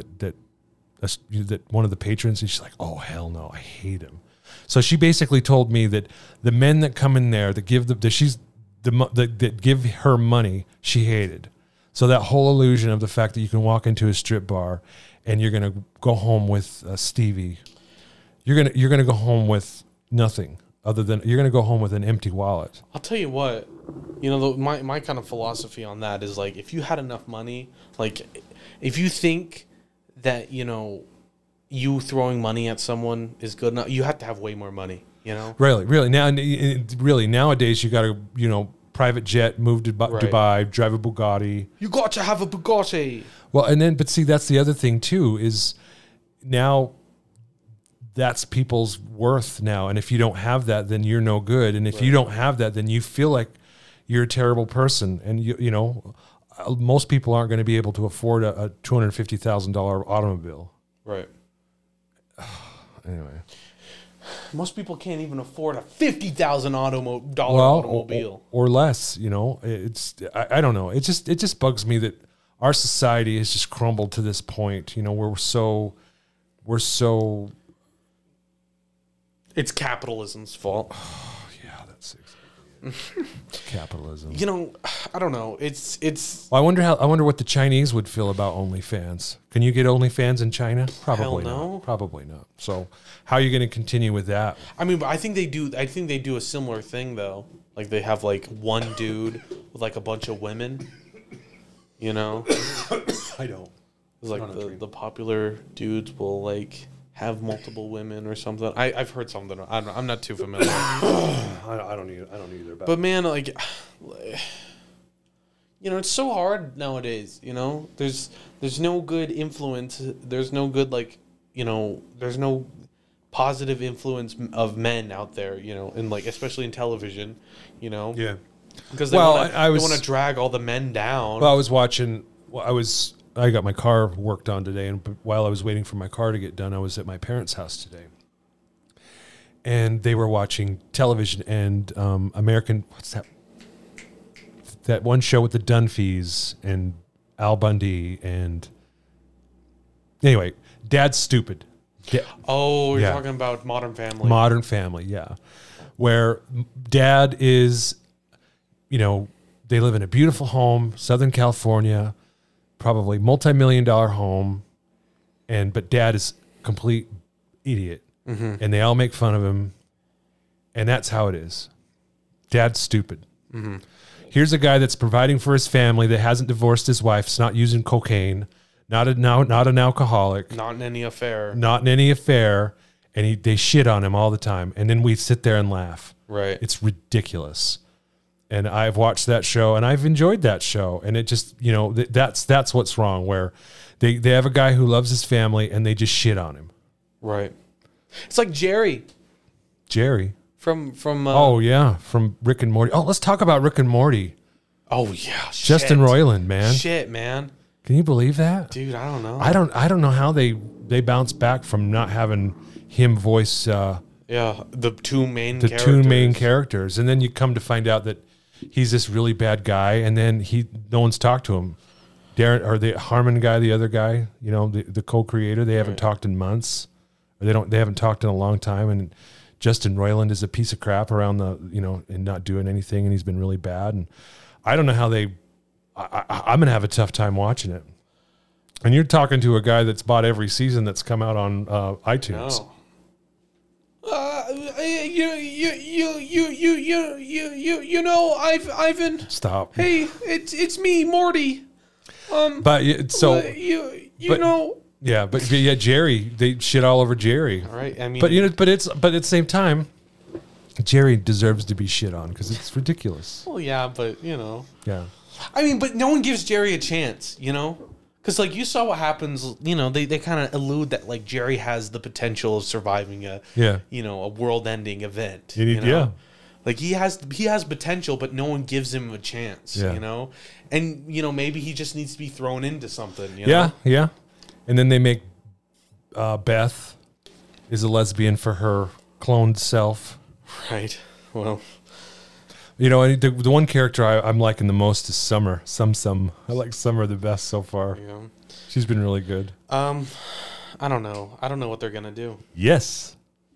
that one of the patrons? And she's like, oh hell no, I hate him. So she basically told me that the men that come in there that that give her money, she hated. So that whole illusion of the fact that you can walk into a strip bar and you're gonna go home with Stevie, you're gonna go home with nothing other than you're gonna go home with an empty wallet. I'll tell you what, my kind of philosophy on that is like, if you had enough money, like if you think that you throwing money at someone is good enough, you have to have way more money. Really nowadays you got to private jet, move to Dubai, drive a Bugatti. You got to have a Bugatti. Well, but see, that's the other thing too, is now that's people's worth now. And if you don't have that, then you're no good. And if you don't have that, then you feel like you're a terrible person. And most people aren't going to be able to afford a $250,000 automobile. Right. Anyway. Most people can't even afford a $50,000 automobile or less. It's I don't know. It just bugs me that our society has just crumbled to this point. Where we're so. It's capitalism's fault. Oh, yeah, that's exactly capitalism. I don't know. It's. Well, I wonder what the Chinese would feel about OnlyFans. Can you get OnlyFans in China? Probably not. Probably not. So, how are you going to continue with that? I mean, I think they do. I think they do a similar thing though. Like they have like one dude with like a bunch of women. I don't. It's like the popular dudes will like have multiple women or something. I've heard something. I'm not too familiar. I don't either. But man, like, it's so hard nowadays. There's no good influence. There's no good there's no positive influence of men out there. And like especially in television. Yeah. Because they want to drag all the men down. Well, I was watching. I got my car worked on today, and while I was waiting for my car to get done, I was at my parents' house today. And they were watching television and American, what's that? That one show with the Dunphys and Al Bundy and... Anyway, Dad's Stupid. You're talking about Modern Family. Modern Family, yeah. Where Dad is, they live in a beautiful home, Southern California, probably multi-million-dollar home, but Dad is a complete idiot, and they all make fun of him, and that's how it is. Dad's stupid. Mm-hmm. Here's a guy that's providing for his family, that hasn't divorced his wife, is not using cocaine, not an alcoholic, not in any affair, and they shit on him all the time, and then we sit there and laugh. Right, it's ridiculous. And I've watched that show, and I've enjoyed that show. And it just, that's what's wrong, where they have a guy who loves his family, and they just shit on him. Right. It's like Jerry. From from Rick and Morty. Oh, let's talk about Rick and Morty. Oh yeah, Justin Roiland, man. Shit, man. Can you believe that, dude? I don't know. I don't know how they bounce back from not having him voice. The two main characters, and then you come to find out that he's this really bad guy, and then no one's talked to him. Darren, or the Harmon guy, the other guy, the co-creator, they haven't talked in months, or they haven't talked in a long time. And Justin Roiland is a piece of crap around and not doing anything, and he's been really bad. And I don't know how I'm gonna have a tough time watching it. And you're talking to a guy that's bought every season that's come out on iTunes. No. Ivan. Stop. Hey, it's me, Morty. Jerry. They shit all over Jerry. All right. I mean, but at the same time, Jerry deserves to be shit on because it's ridiculous. Well, yeah, but Yeah. I mean, but no one gives Jerry a chance, Because, like, you saw what happens, you know, they kind of allude that, like, Jerry has the potential of surviving a world-ending event. Yeah. Like, he has potential, but no one gives him a chance, you know? And, you know, maybe he just needs to be thrown into something, you know? Yeah. And then they make Beth is a lesbian for her cloned self. Right. Well... You know, the one character I'm liking the most is Summer. Sum. I like Summer the best so far. Yeah. She's been really good. I don't know. I don't know what they're going to do. Yes.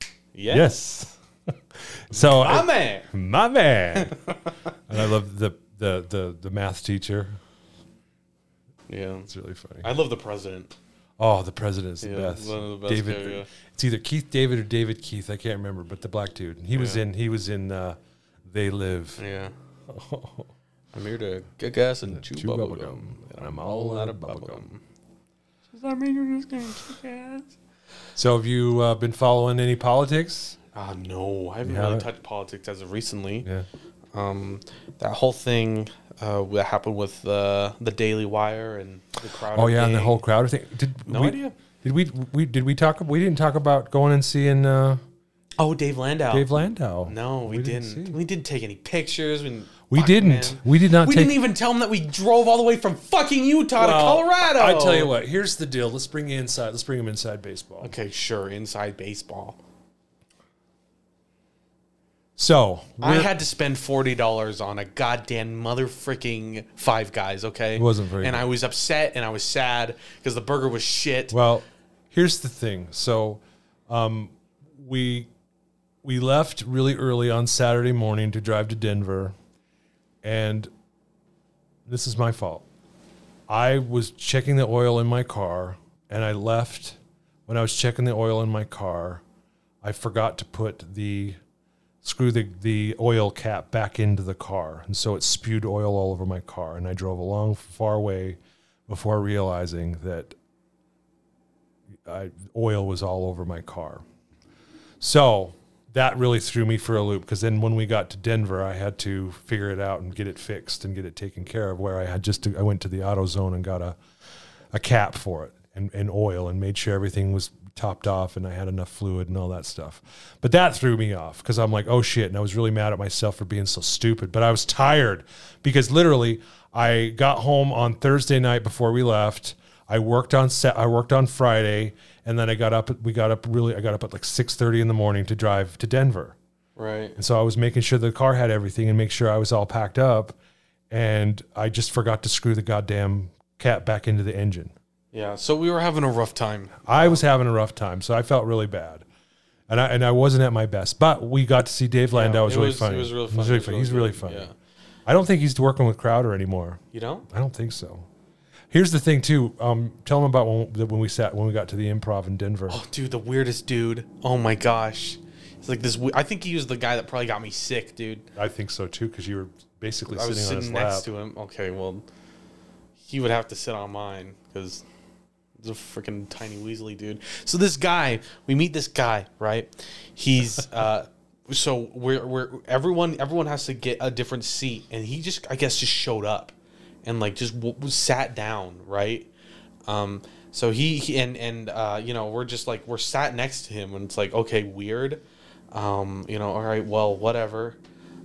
So My man. And I love the math teacher. Yeah. It's really funny. I love the president. Oh, the president's the best. One of the best David. It's either Keith David or David Keith. I can't remember, but the black dude. He was in They Live. Yeah. Oh. I'm here to kick gas and chew bubblegum. And I'm all out of bubblegum. Does that mean you're just going to kick ass? So have you been following any politics? No. I haven't really touched politics as of recently. Yeah. That whole thing that happened with the Daily Wire and the Crowder Oh, yeah, gang. and the whole Crowder thing. No idea. Did we talk? We didn't talk about going and seeing... Dave Landau. No, we didn't. We didn't take any pictures. We didn't. We did not. We didn't even tell him that we drove all the way from fucking Utah to Colorado. I tell you what. Here's the deal. Let's bring you inside. Let's bring him inside baseball. Okay, sure. Inside baseball. So I had to spend $40 on a goddamn motherfucking Five Guys. Okay, it wasn't very. And good. I was upset and I was sad because the burger was shit. Well, here's the thing. So, we left really early on Saturday morning to drive to Denver, and this is my fault. I was checking the oil in my car, and I left. When I was checking the oil in my car, I forgot to put screw the oil cap back into the car, and so it spewed oil all over my car, and I drove a long, far way before realizing that oil was all over my car. So that really threw me for a loop, because then when we got to Denver, I had to figure it out and get it fixed and get it taken care of, where I went to the AutoZone and got a cap for it and oil and made sure everything was topped off and I had enough fluid and all that stuff. But that threw me off, because I'm like, oh shit. And I was really mad at myself for being so stupid, but I was tired, because literally I got home on Thursday night before we left. I worked on Friday, and then I got up at like 6:30 in the morning to drive to Denver. Right. And so I was making sure the car had everything and make sure I was all packed up, and I just forgot to screw the goddamn cap back into the engine. Yeah, so we were having a rough time. I was having a rough time, so I felt really bad. And I wasn't at my best. But we got to see Dave Landau. It was really funny. It was really funny. He's really funny. Yeah. I don't think he's working with Crowder anymore. You don't? I don't think so. Here's the thing, too. Tell him about when we got to the Improv in Denver. Oh, dude, the weirdest dude. Oh, my gosh. It's like this. I think he was the guy that probably got me sick, dude. I think so, too, because you were basically sitting on his lap. I was sitting next to him. Okay, well, he would have to sit on mine, because he's a freaking tiny Weasley dude. So this guy, we meet this guy, right? He's... so we're everyone has to get a different seat, and he just, I guess, just showed up. And like just sat down, right? So he and you know, we're sat next to him, and it's like, okay, weird, you know, all right, well, whatever,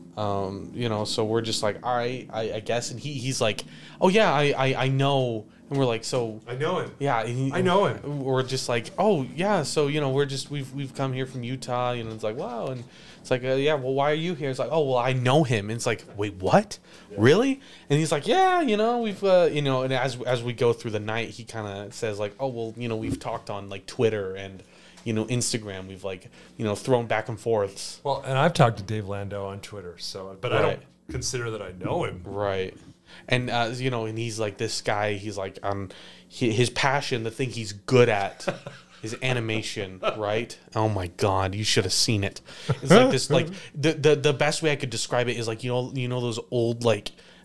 you know. So we're just like, all right, I guess. And he's like, oh yeah, I know. And we're like, so I know him. Yeah, I know him. We're just like, oh yeah, so you know, we've come here from Utah, you know. It's like, wow, and it's like, yeah, well, why are you here? It's like, oh, well, I know him. And it's like, wait, what? Yeah. Really? And he's like, yeah, you know, we've, you know, and as we go through the night, he kind of says like, oh, well, you know, we've talked on like Twitter and, you know, Instagram. We've like, you know, thrown back and forths. Well, and I've talked to Dave Landau on Twitter, so, but right. I don't consider that I know him. Right. And, you know, and he's like this guy, he's like, his passion, the thing he's good at is animation, right? Oh my God, you should have seen it. It's like this, like the best way I could describe it is like, you know those old like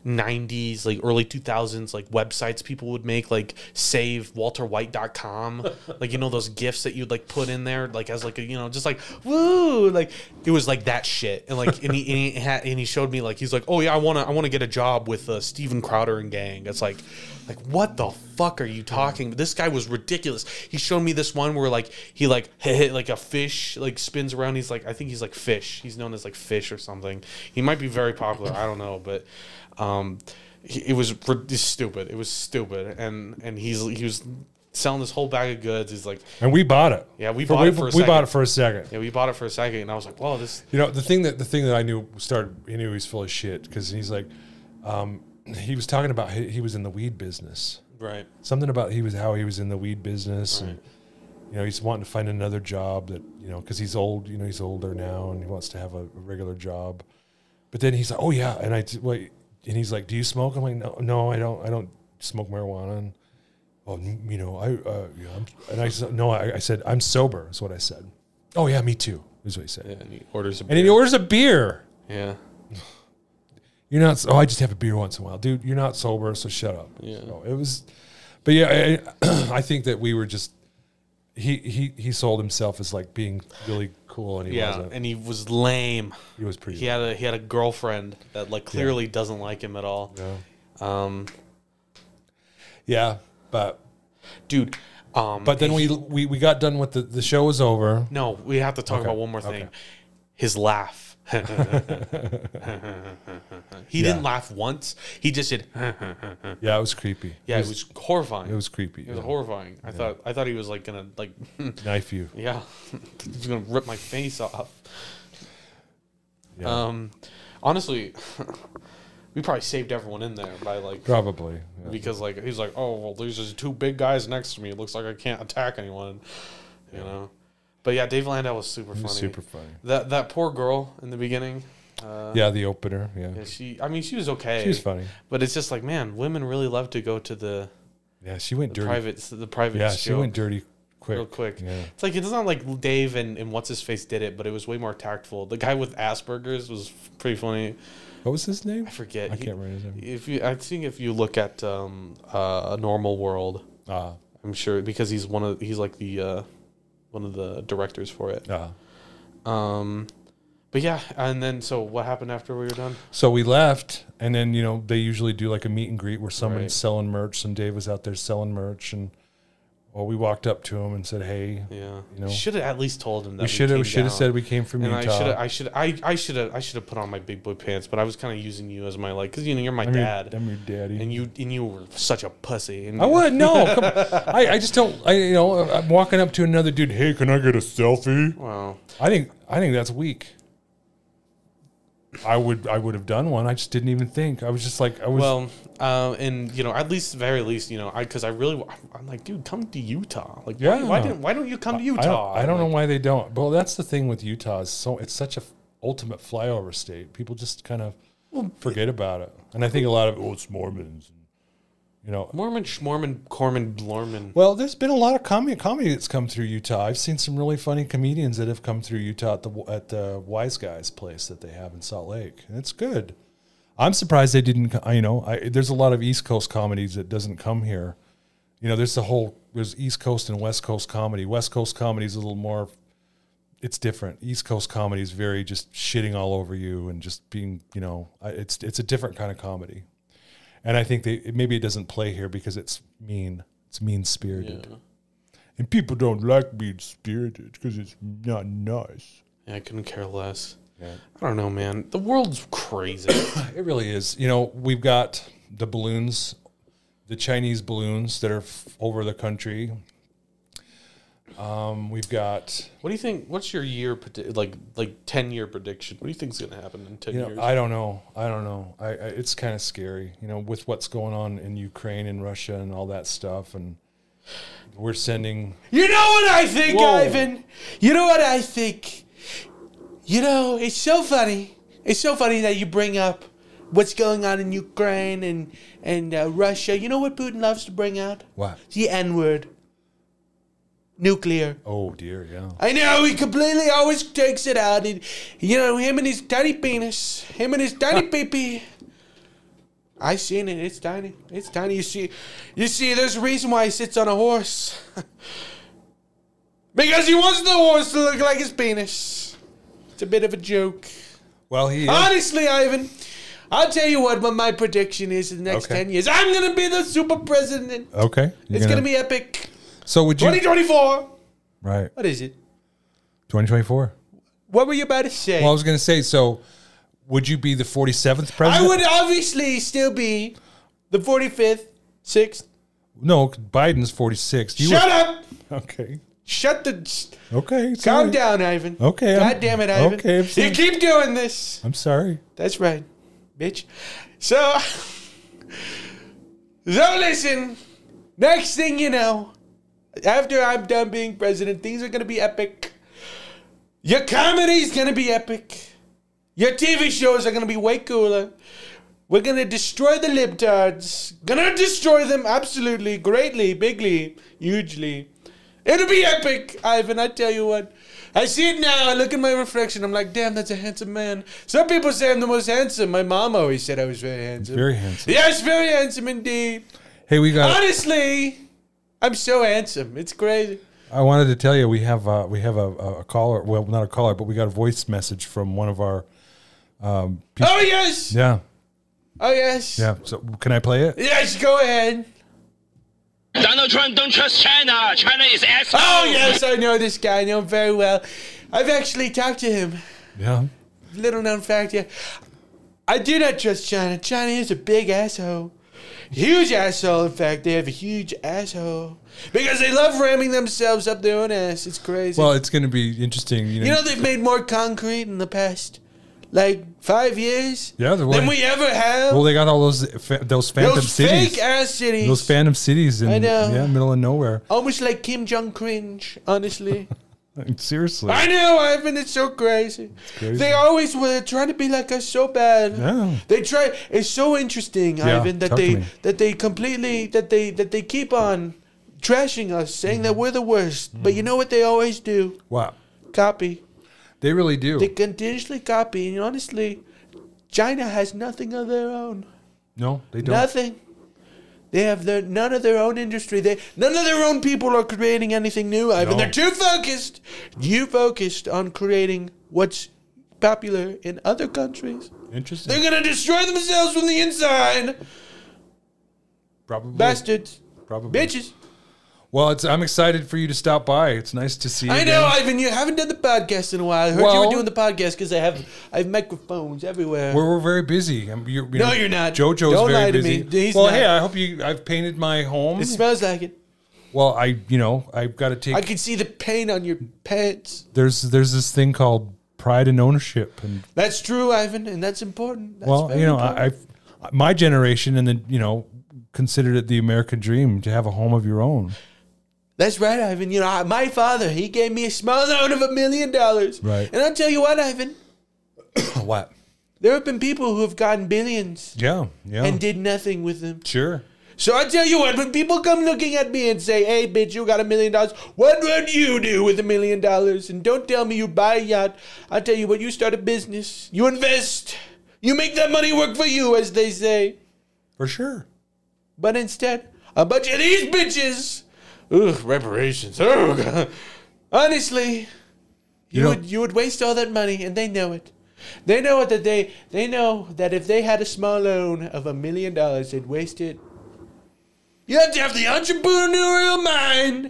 90s, like early 2000s, like websites people would make, like SaveWalterWhite.com, like, you know, those GIFs that you'd like put in there, like as like a, you know, just like woo, like it was like that shit. And like and he showed me, like, he's like, oh yeah, I wanna get a job with Steven Crowder and gang. It's like what the fuck are you talking? This guy was ridiculous. He showed me this one where like he like like a fish like spins around. He's like, I think he's like Fish. He's known as like Fish or something. He might be very popular. I don't know, but it was stupid. It was stupid, and he was selling this whole bag of goods. He's like, and we bought it. Yeah, we bought it for a second. We bought it for a second. Yeah, we bought it for a second, and I was like, "Whoa, this." You know, the thing that I knew he knew he was full of shit, because he's like, he was talking about he was in the weed business, right? Something about how he was in the weed business, right. And you know, he's wanting to find another job that, you know, because he's old. You know, he's older now, and he wants to have a regular job. But then he's like, "Oh yeah," and and he's like, "Do you smoke?" I'm like, "No, I don't smoke marijuana." And, oh, you know, and I said, "No," I said, "I'm sober." That's what I said. "Oh yeah, me too," is what he said. Yeah, and he orders a beer. And he orders a beer. Yeah. You're not. Oh, I just have a beer once in a while, dude. You're not sober, so shut up. Yeah. So it was, but yeah, I think that we were just. He sold himself as like being really cool, and he wasn't. And he was lame. He was pretty. He had a girlfriend that like clearly doesn't like him at all. Yeah. Yeah, but dude. But then we got done with the show was over. No, we have to talk about one more thing. Okay. His laugh. He didn't laugh once. He just did. Yeah, it was creepy. Yeah, it was horrifying. It was creepy. It was horrifying. I thought he was like gonna like knife you. Yeah, he was gonna rip my face off. Yeah. Honestly, we probably saved everyone in there by like probably because like he's like, oh well, there's just two big guys next to me. It looks like I can't attack anyone, you know. But yeah, Dave Landau was super funny. Super funny. That poor girl in the beginning. Yeah, the opener. Yeah. She was okay. She was funny. But it's just like, man, women really love to go to the. Yeah, she went dirty. The private. Yeah, she went dirty quick. Real quick. Yeah. It's like it's not like Dave and what's his face did it, but it was way more tactful. The guy with Asperger's was pretty funny. What was his name? I forget. I can't remember his name. If you look at A Normal World, I'm sure because he's like the one of the directors for it. But yeah, and then so what happened after we were done? So we left, and then you know they usually do like a meet and greet where someone's selling merch. And Dave was out there selling merch, and we walked up to him and said, "Hey, yeah, you know, should have at least told him that we should have said we came from Utah." I should have put on my big boy pants, but I was kind of using you as my like because you know you're my dad. I'm your daddy, and you were such a pussy. And I wouldn't. No, I just don't. I'm walking up to another dude. Hey, can I get a selfie? Wow. I think that's weak. I would have done one. I just didn't even think. I was just like, and you know, very least, you know, I'm like, dude, come to Utah. Like, why don't you come to Utah? I don't know why they don't. Well, that's the thing with Utah. It's such a ultimate flyover state. People just kind of forget about it. And I think a lot of it's Mormons. You know, Mormon, Corman, Blorman. Well, there's been a lot of comedy that's come through Utah. I've seen some really funny comedians that have come through Utah at the Wise Guys place that they have in Salt Lake, and it's good. I'm surprised they didn't. There's a lot of East Coast comedies that doesn't come here. You know, there's East Coast and West Coast comedy. West Coast comedy is a little more. It's different. East Coast comedy is very just shitting all over you and just being. You know, it's a different kind of comedy. And I think maybe it doesn't play here because it's mean. It's mean-spirited. Yeah. And people don't like mean-spirited because it's not nice. Yeah, I couldn't care less. Yeah. I don't know, man. The world's crazy. It really is. You know, we've got the balloons, the Chinese balloons that are over the country. We've got... What do you think? What's your year, like 10-year prediction? What do you think is going to happen in 10 years? I don't know. It's kind of scary, you know, with what's going on in Ukraine and Russia and all that stuff. And we're sending... You know what I think, Ivan? You know what I think? You know, it's so funny. It's so funny that you bring up what's going on in Ukraine and Russia. You know what Putin loves to bring out? What? The N-word. Nuclear. Oh dear, yeah. I know, he completely always takes it out. And, you know, him and his tiny penis. Him and his tiny pee-pee. I seen it. It's tiny. It's tiny. You see, there's a reason why he sits on a horse. Because he wants the horse to look like his penis. It's a bit of a joke. Well, he is. Honestly, Ivan, I'll tell you what my prediction is in the next 10 years. I'm going to be the super president. Okay. It's going to be epic. So would you... 2024. Right. What is it? 2024. What were you about to say? Well, I was going to say, so would you be the 47th president? I would obviously still be the 45th, 6th. No, Biden's 46th. Shut up. Okay. Shut the... Okay. Calm down, Ivan. Okay. God damn it, Ivan. Okay. You keep doing this. I'm sorry. That's right, bitch. So listen. Next thing you know, after I'm done being president, things are going to be epic. Your comedy's going to be epic. Your TV shows are going to be way cooler. We're going to destroy the libtards. Going to destroy them absolutely, greatly, bigly, hugely. It'll be epic, Ivan, I tell you what. I see it now. I look at my reflection. I'm like, damn, that's a handsome man. Some people say I'm the most handsome. My mom always said I was very handsome. Very handsome. Yes, very handsome indeed. Hey, we got... Honestly, I'm so handsome. It's crazy. I wanted to tell you, we have a caller. Well, not a caller, but we got a voice message from one of our people. Oh, yes. Yeah. Oh, yes. Yeah. So can I play it? Yes, go ahead. Donald Trump, don't trust China. China is asshole. Oh, yes, I know this guy. I know him very well. I've actually talked to him. Yeah. Little known fact, yeah. I do not trust China. China is a big asshole. Huge asshole, in fact. They have a huge asshole. Because they love ramming themselves up their own ass. It's crazy. Well, it's going to be interesting. You know they've made more concrete in the past, 5 years? Yeah, than we ever have. Well, they got all those phantom cities. Fake ass cities. Those phantom cities in I know. middle of nowhere. Almost like Kim Jong cringe, honestly. Seriously. I know, Ivan. It's so crazy. Crazy. They always were trying to be like us so bad. Yeah. They try. It's so interesting, Yeah, Ivan, that talk to me. they keep on trashing us, saying that we're the worst. But you know what they always do? Wow. Copy. They really do. They continuously copy, and honestly, China has nothing of their own. No, they don't. Nothing. They have none of their own industry. None of their own people are creating anything new, Ivan. No. They're too focused. You focused on creating what's popular in other countries. Interesting. They're gonna destroy themselves from the inside. Probably. Bastards. Probably. Bitches. Well, I'm excited for you to stop by. It's nice to see you. I again. know, Ivan. You haven't done the podcast in a while. I heard you Well- were doing the podcast because I have microphones everywhere. We're very busy. You're not. JoJo's Don't very lie to busy. me. He's well, not. hey, I hope I've painted my home. It smells like it. Well, I've got to take. I can see the paint on your pants. There's this thing called pride and ownership, and That's true, Ivan, and that's important. That's well, very important. my generation, and then considered it the American dream to have a home of your own. That's right, Ivan. My father, he gave me a small loan of $1 million. Right. And I'll tell you what, Ivan, What? there have been people who have gotten billions Yeah. and did nothing with them. Sure. So I tell you what, when people come looking at me and say, hey, bitch, you got $1 million, what would you do with $1 million? And don't tell me you buy a yacht. I'll tell you what, you start a business. You invest. You make that money work for you, as they say. For sure. But instead, a bunch of these bitches... Ugh, reparations. Oh, God. Honestly, you would waste all that money, and they know it. They know it they know that if they had a small loan of $1 million, they'd waste it. You have to have the entrepreneurial mind.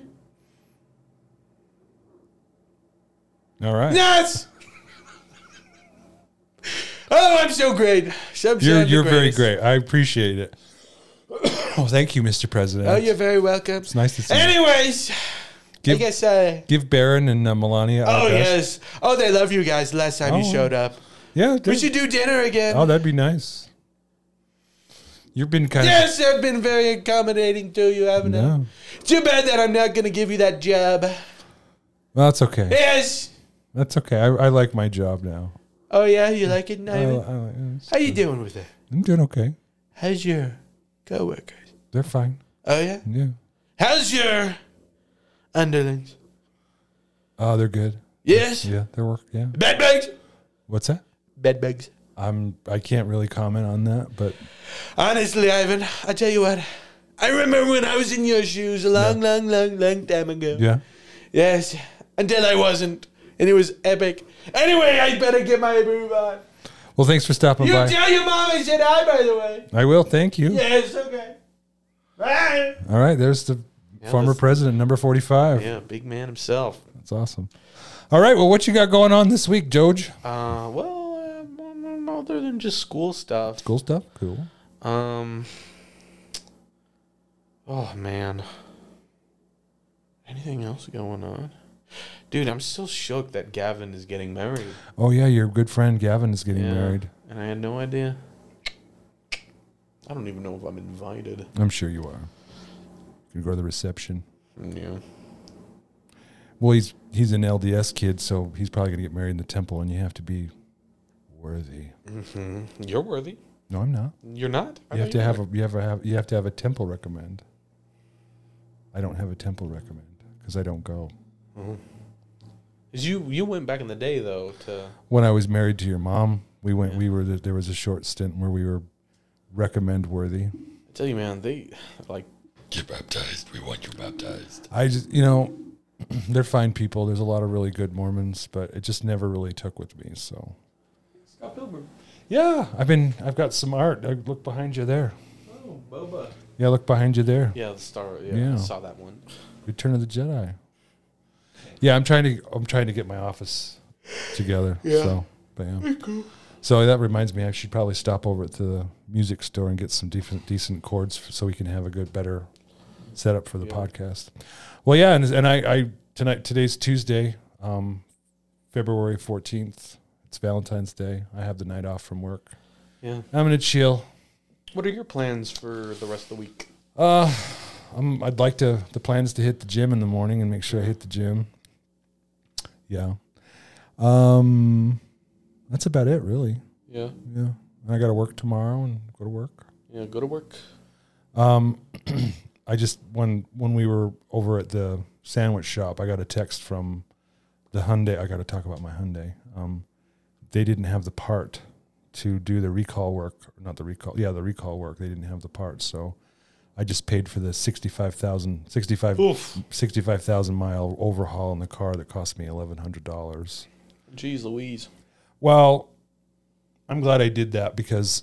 All right. Yes. Oh, I'm so great. You're very great. I appreciate it. Oh, thank you, Mr. President. Oh, you're very welcome. It's nice to see you. Anyways, I guess. Give Barron and Melania our Oh best. yes. Oh, they love you guys. The last time you showed up. Yeah. We should do dinner again. Oh, that'd be nice. You've been kind Yes, I've been very accommodating to you, haven't I? No. Too bad that I'm not going to give you that job. Well, that's okay. Yes. That's okay. I like my job now. Oh, yeah? You like it, Ivan? It's How you good. doing with it? I'm doing okay. How's your coworkers? They're fine. Oh, yeah? Yeah. How's your underlings? Oh, they're good. Yes? Yeah, they're working. Yeah. Bed bugs? What's that? Bed bugs. I can't really comment on that, but Honestly, Ivan, I tell you what. I remember when I was in your shoes a long time ago. yeah. Yes, until I wasn't. And it was epic. Anyway, I better get my move on. Well, thanks for stopping You by. tell your mom I said hi, by the way. I will. Thank you. Yes, okay. Bye. All right. There's the former president, number 45. Yeah, big man himself. That's awesome. All right. Well, what you got going on this week, Joj? Other than just school stuff. Cool stuff. Cool. Oh man. Anything else going on? Dude, I'm still shook that Gavin is getting married. Oh yeah, your good friend Gavin is getting Yeah, married. and I had no idea. I don't even know if I'm invited. I'm sure you are. You can go to the reception. Yeah. Well, he's an LDS kid, so he's probably going to get married in the temple, and you have to be worthy. Mm-hmm. You're worthy. No, I'm not. You're not? You have to have a temple recommend. I don't have a temple recommend because I don't go. Mm-hmm. You went back in the day though to When I was married to your mom, we went. Yeah. There was a short stint where we were recommend worthy. I tell you, man, they like get baptized. We want you baptized. I just they're fine people. There's a lot of really good Mormons, but it just never really took with me. So Scott Pilgrim. Yeah, I've got some art. Look behind you there. Oh, Boba. Yeah, look behind you there. Yeah, the Star. Yeah. I saw that one. Return of the Jedi. Yeah, I'm trying to get my office together. Yeah. So, but yeah. So that reminds me, I should probably stop over at the music store and get some decent chords so we can have a better setup for the podcast. Well, yeah, and I today's Tuesday, February 14th. It's Valentine's Day. I have the night off from work. Yeah. I'm gonna chill. What are your plans for the rest of the week? I'd like the plan is to hit the gym in the morning and make sure I hit the gym. Yeah. That's about it, really. Yeah. Yeah. I got to work tomorrow and go to work. Yeah, go to work. I just when we were over at the sandwich shop, I got a text from the Hyundai. I got to talk about my Hyundai. They didn't have the part to do the recall work, not the recall. Yeah, the recall work. They didn't have the part, so I just paid for the 65,000 mile overhaul in the car that cost me $1,100. Jeez Louise. Well, I'm glad I did that because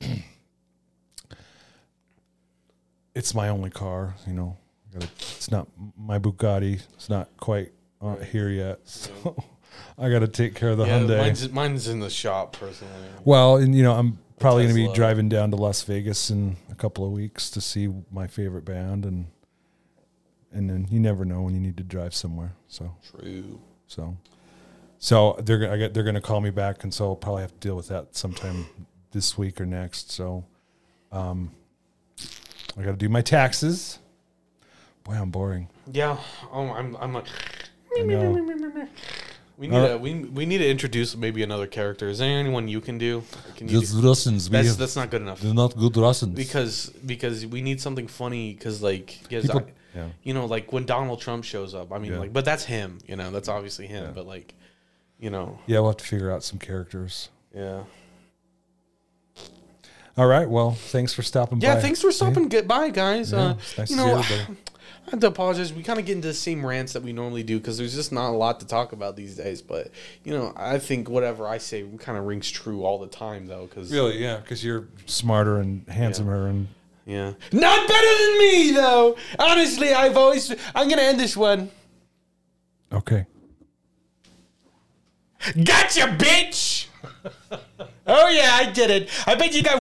it's my only car, It's not my Bugatti. It's not quite here yet, so I got to take care of the Hyundai. Mine's in the shop personally. Well, and I'm probably going to be driving down to Las Vegas in a couple of weeks to see my favorite band, and then you never know when you need to drive somewhere. So true. So they're going to call me back, and so I'll probably have to deal with that sometime this week or next. So I got to do my taxes. Boy, I'm boring. Yeah. Oh, I'm like. I know. We need to introduce maybe another character. Is there anyone you can do? Russians. That's not good enough. They're not good Russians. Because we need something funny. Because like like when Donald Trump shows up. I mean, but that's him. That's obviously him. Yeah. But like, Yeah, we'll have to figure out some characters. Yeah. All right. Well, thanks for stopping by. Yeah, thanks for stopping by, guys. Yeah, it's nice to see everybody. I have to apologize. We kind of get into the same rants that we normally do because there's just not a lot to talk about these days. But, I think whatever I say kind of rings true all the time, though. Really, yeah, because you're smarter and handsomer and... Yeah. Not better than me, though. Honestly, I'm going to end this one. Okay. Gotcha, bitch! Oh, yeah, I did it. I bet you got